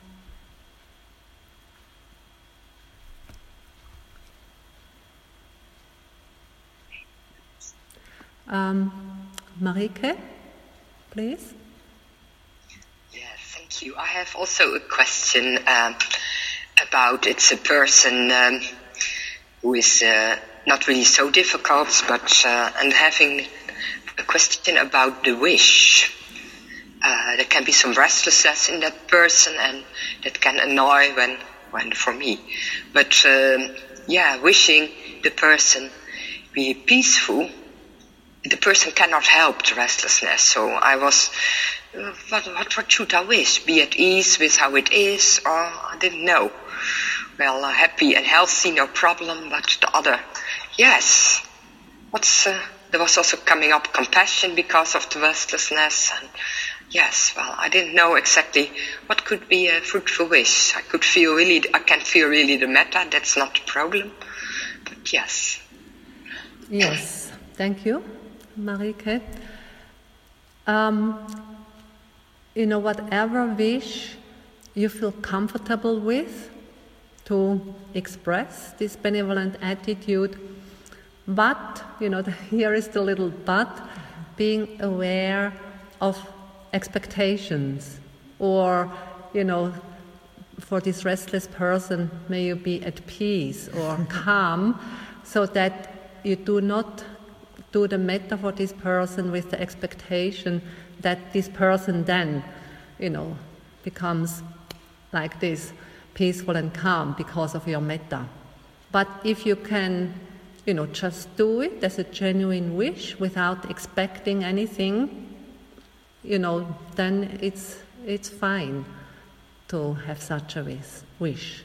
Marike, please. Yeah, thank you. I have also a question about it's a person who is not really so difficult, but and having a question about the wish. There can be some restlessness in that person, and that can annoy when for me. But wishing the person be peaceful, the person cannot help the restlessness. So I was, what should I wish? Be at ease with how it is, or I didn't know. Well, happy and healthy, no problem. But the other, yes. There was also coming up compassion because of the restlessness. And yes, well, I didn't know exactly what could be a fruitful wish. I can feel really the metta. That's not the problem. But yes. Yes, thank you, Marike. Whatever wish you feel comfortable with to express this benevolent attitude, but, here is the little but, being aware of expectations, or, for this restless person, may you be at peace or calm, so that you do not do the metta for this person with the expectation that this person then, becomes like this, peaceful and calm because of your metta. But if you can, just do it as a genuine wish without expecting anything, then it's fine to have such a wish.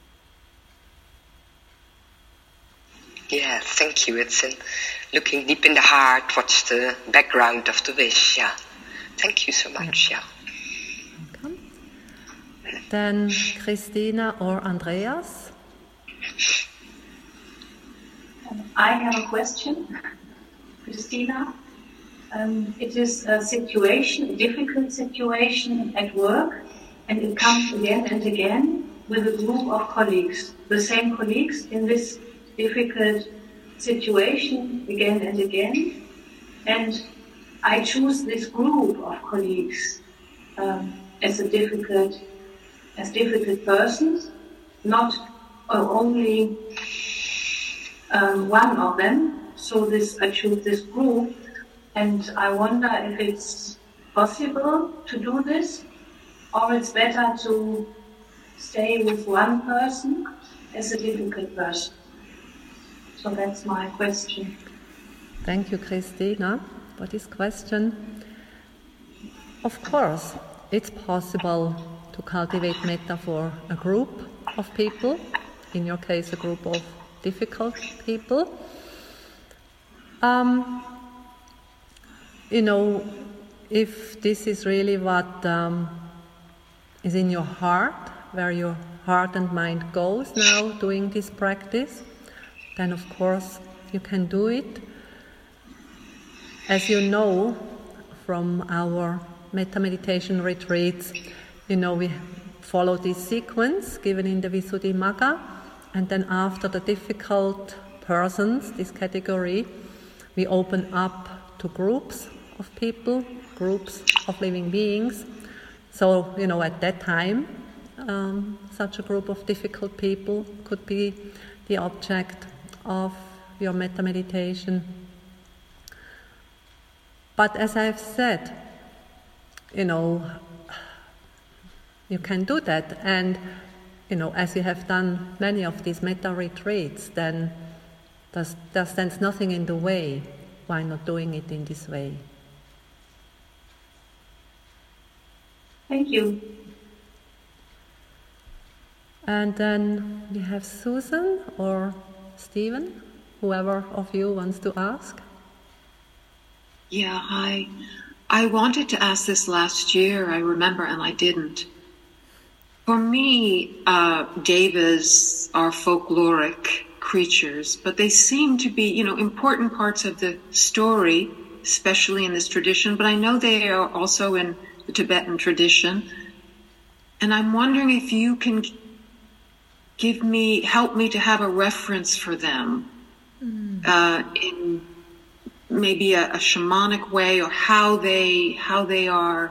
Yeah, thank you. It's looking deep in the heart. What's the background of the wish? Yeah, thank you so much. Yeah. Welcome. Then Christina or Andreas. I have a question, Christina. It is a difficult situation at work, and it comes again and again with a group of colleagues, the same colleagues in this difficult situation again and again. And I choose this group of colleagues as difficult persons, not only one of them. So I choose this group, and I wonder if it's possible to do this, or it's better to stay with one person as a difficult person. So that's my question. Thank you, Christina, for this question. Of course, it's possible to cultivate metta for a group of people, in your case a group of difficult people. If this is really what is in your heart, where your heart and mind goes now doing this practice, then of course you can do it. As you know from our metta meditation retreats, we follow this sequence given in the Visuddhimagga, and then after the difficult persons, this category, we open up to groups of people, groups of living beings. So, at that time, such a group of difficult people could be the object of your metta meditation. But as I've said, you can do that, and as you have done many of these metta retreats, then there stands nothing in the way. Why not doing it in this way? Thank you. And then we have Susan or Stephen, whoever of you wants to ask. Yeah, hi. I wanted to ask this last year, I remember, and I didn't. For me, devas are folkloric creatures, but they seem to be, important parts of the story, especially in this tradition, but I know they are also in the Tibetan tradition. And I'm wondering if you can help me to have a reference for them in maybe a shamanic way, or how they are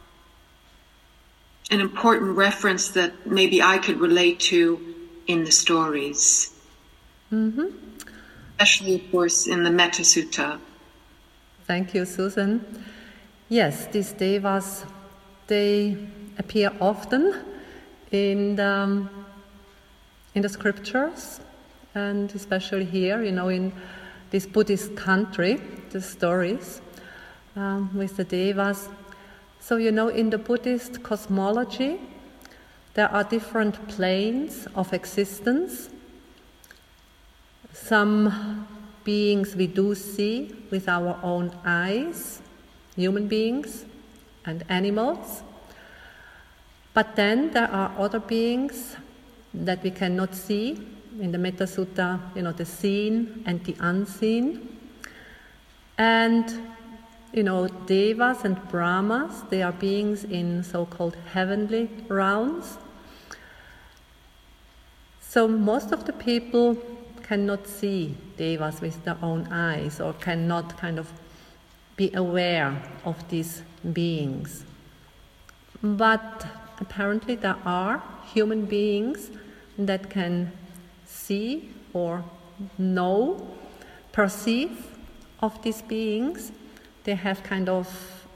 an important reference that maybe I could relate to in the stories. Mm-hmm. Especially, of course, in the Metta Sutta. Thank you, Susan. Yes, these devas, they appear often in the scriptures, and especially here, in this Buddhist country, the stories with the devas. So, in the Buddhist cosmology, there are different planes of existence. Some beings we do see with our own eyes, human beings and animals. But then there are other beings that we cannot see. In the Metta Sutta, the seen and the unseen. And, devas and brahmas, they are beings in so-called heavenly realms. So most of the people cannot see devas with their own eyes, or cannot kind of be aware of these beings. But apparently there are human beings that can see or know, perceive of these beings. They have kind of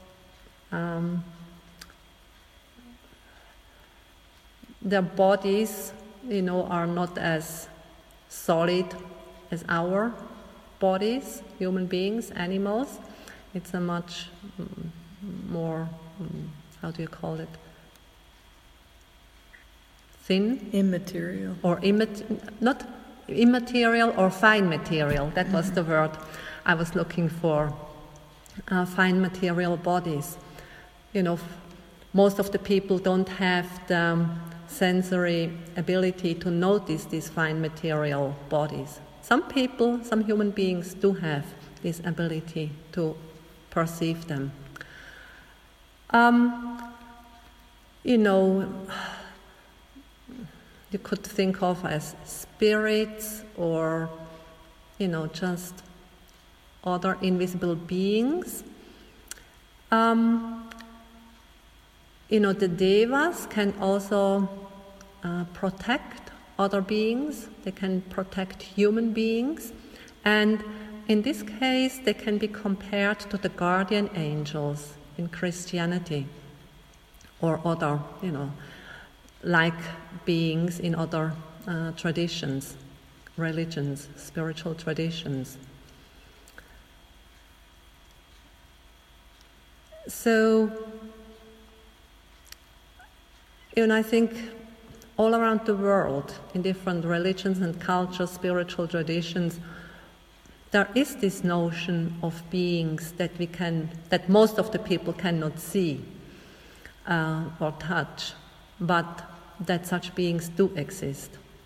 their bodies, are not as solid as our bodies, human beings, animals. It's a much more, how do you call it? Thin? Immaterial. Or not immaterial or fine material. That was the word I was looking for. Fine material bodies. Most of the people don't have the sensory ability to notice these fine material bodies. Some people, some human beings do have this ability to perceive them. You could think of as spirits, or, just other invisible beings. The devas can also protect other beings. They can protect human beings. And in this case, they can be compared to the guardian angels in Christianity, or other, like beings in other traditions, religions, spiritual traditions. So, I think all around the world, in different religions and cultures, spiritual traditions, there is this notion of beings that that most of the people cannot see or touch, but that such beings do exist.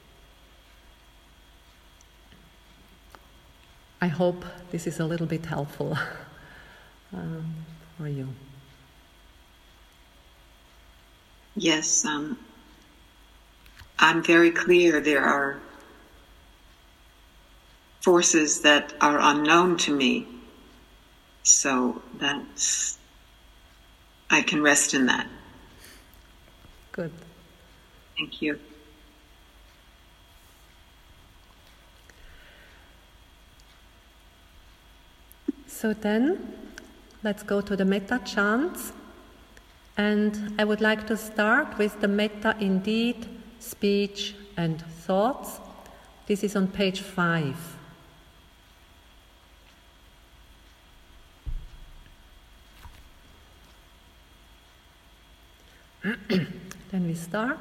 I hope this is a little bit helpful for you. Yes, I'm very clear there are forces that are unknown to me, so I can rest in that. Good. Thank you. So then, let's go to the metta chants. And I would like to start with the metta in deed, speech and thoughts. This is on page 5. Then we start.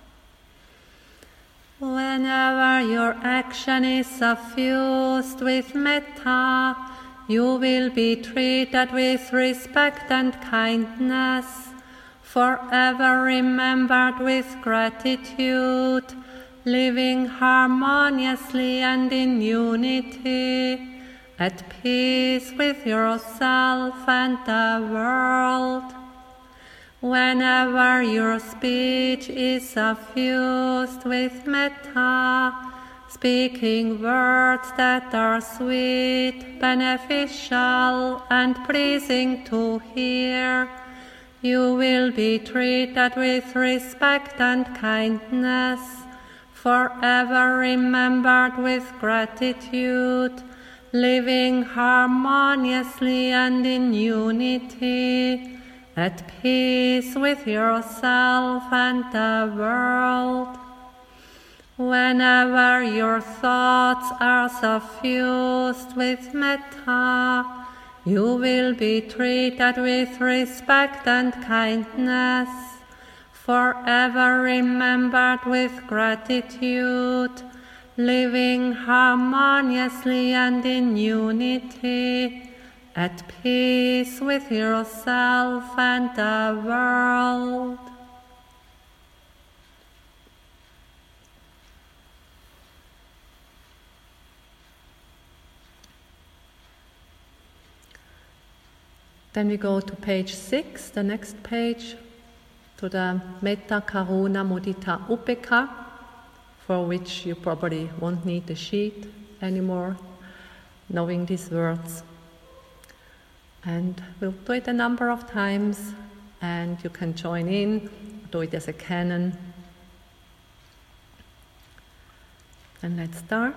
Whenever your action is suffused with metta, you will be treated with respect and kindness, forever remembered with gratitude, living harmoniously and in unity, at peace with yourself and the world. Whenever your speech is suffused with metta, speaking words that are sweet, beneficial, and pleasing to hear, you will be treated with respect and kindness, forever remembered with gratitude, living harmoniously and in unity, at peace with yourself and the world. Whenever your thoughts are suffused with metta, you will be treated with respect and kindness, forever remembered with gratitude, living harmoniously and in unity, at peace with yourself and the world. Then we go to page 6, the next page, to the Metta, Karuna, Mudita, Upekkha, for which you probably won't need the sheet anymore, knowing these words. And we'll do it a number of times, and you can join in, do it as a canon. And let's start.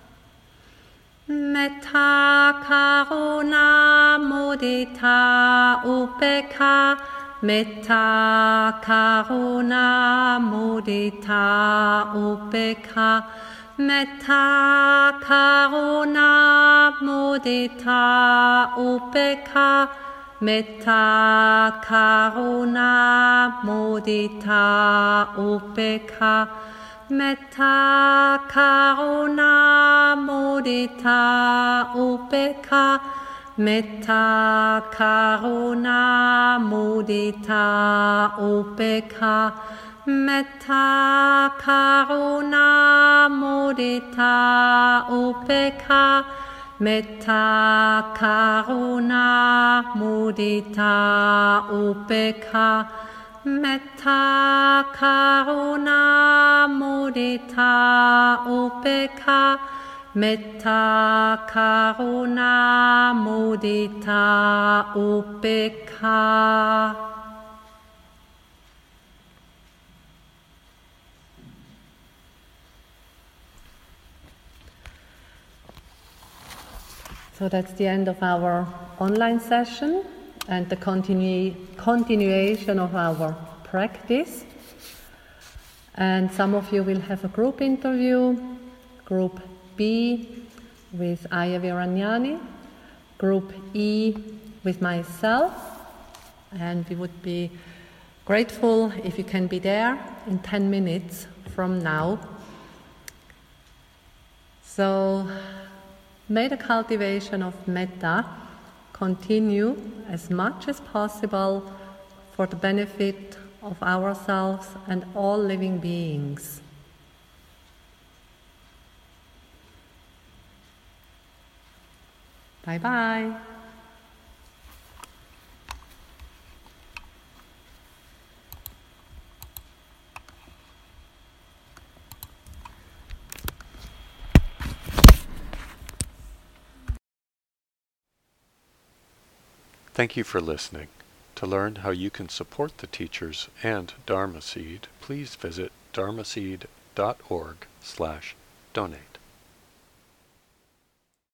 Metta, Karuna, Mudita, Upekkha. Metta, Karuna, Mudita, Upekkha. Metta, Karuna, Mudita, Upekkha. Metta, Karuna, Mudita, Upekkha. Metta, Karuna, Mudita, Upekkha. Metta, Karuna, Mudita, Upekkha. Metta, Karuna, Mudita, Upekkha. Metta, Karuna, Mudita, Upekkha. Metta, Karuna, Mudita, Upekkha. Metta, Karuna, Mudita, Upekkha. So that's the end of our online session and the continuation of our practice. And some of you will have a group interview, Group B with Aya Viranyani, Group E with myself, and we would be grateful if you can be there in 10 minutes from now. So May the cultivation of metta continue as much as possible for the benefit of ourselves and all living beings. Bye-bye. Thank you for listening. To learn how you can support the teachers and Dharma Seed, please visit dharmaseed.org/donate.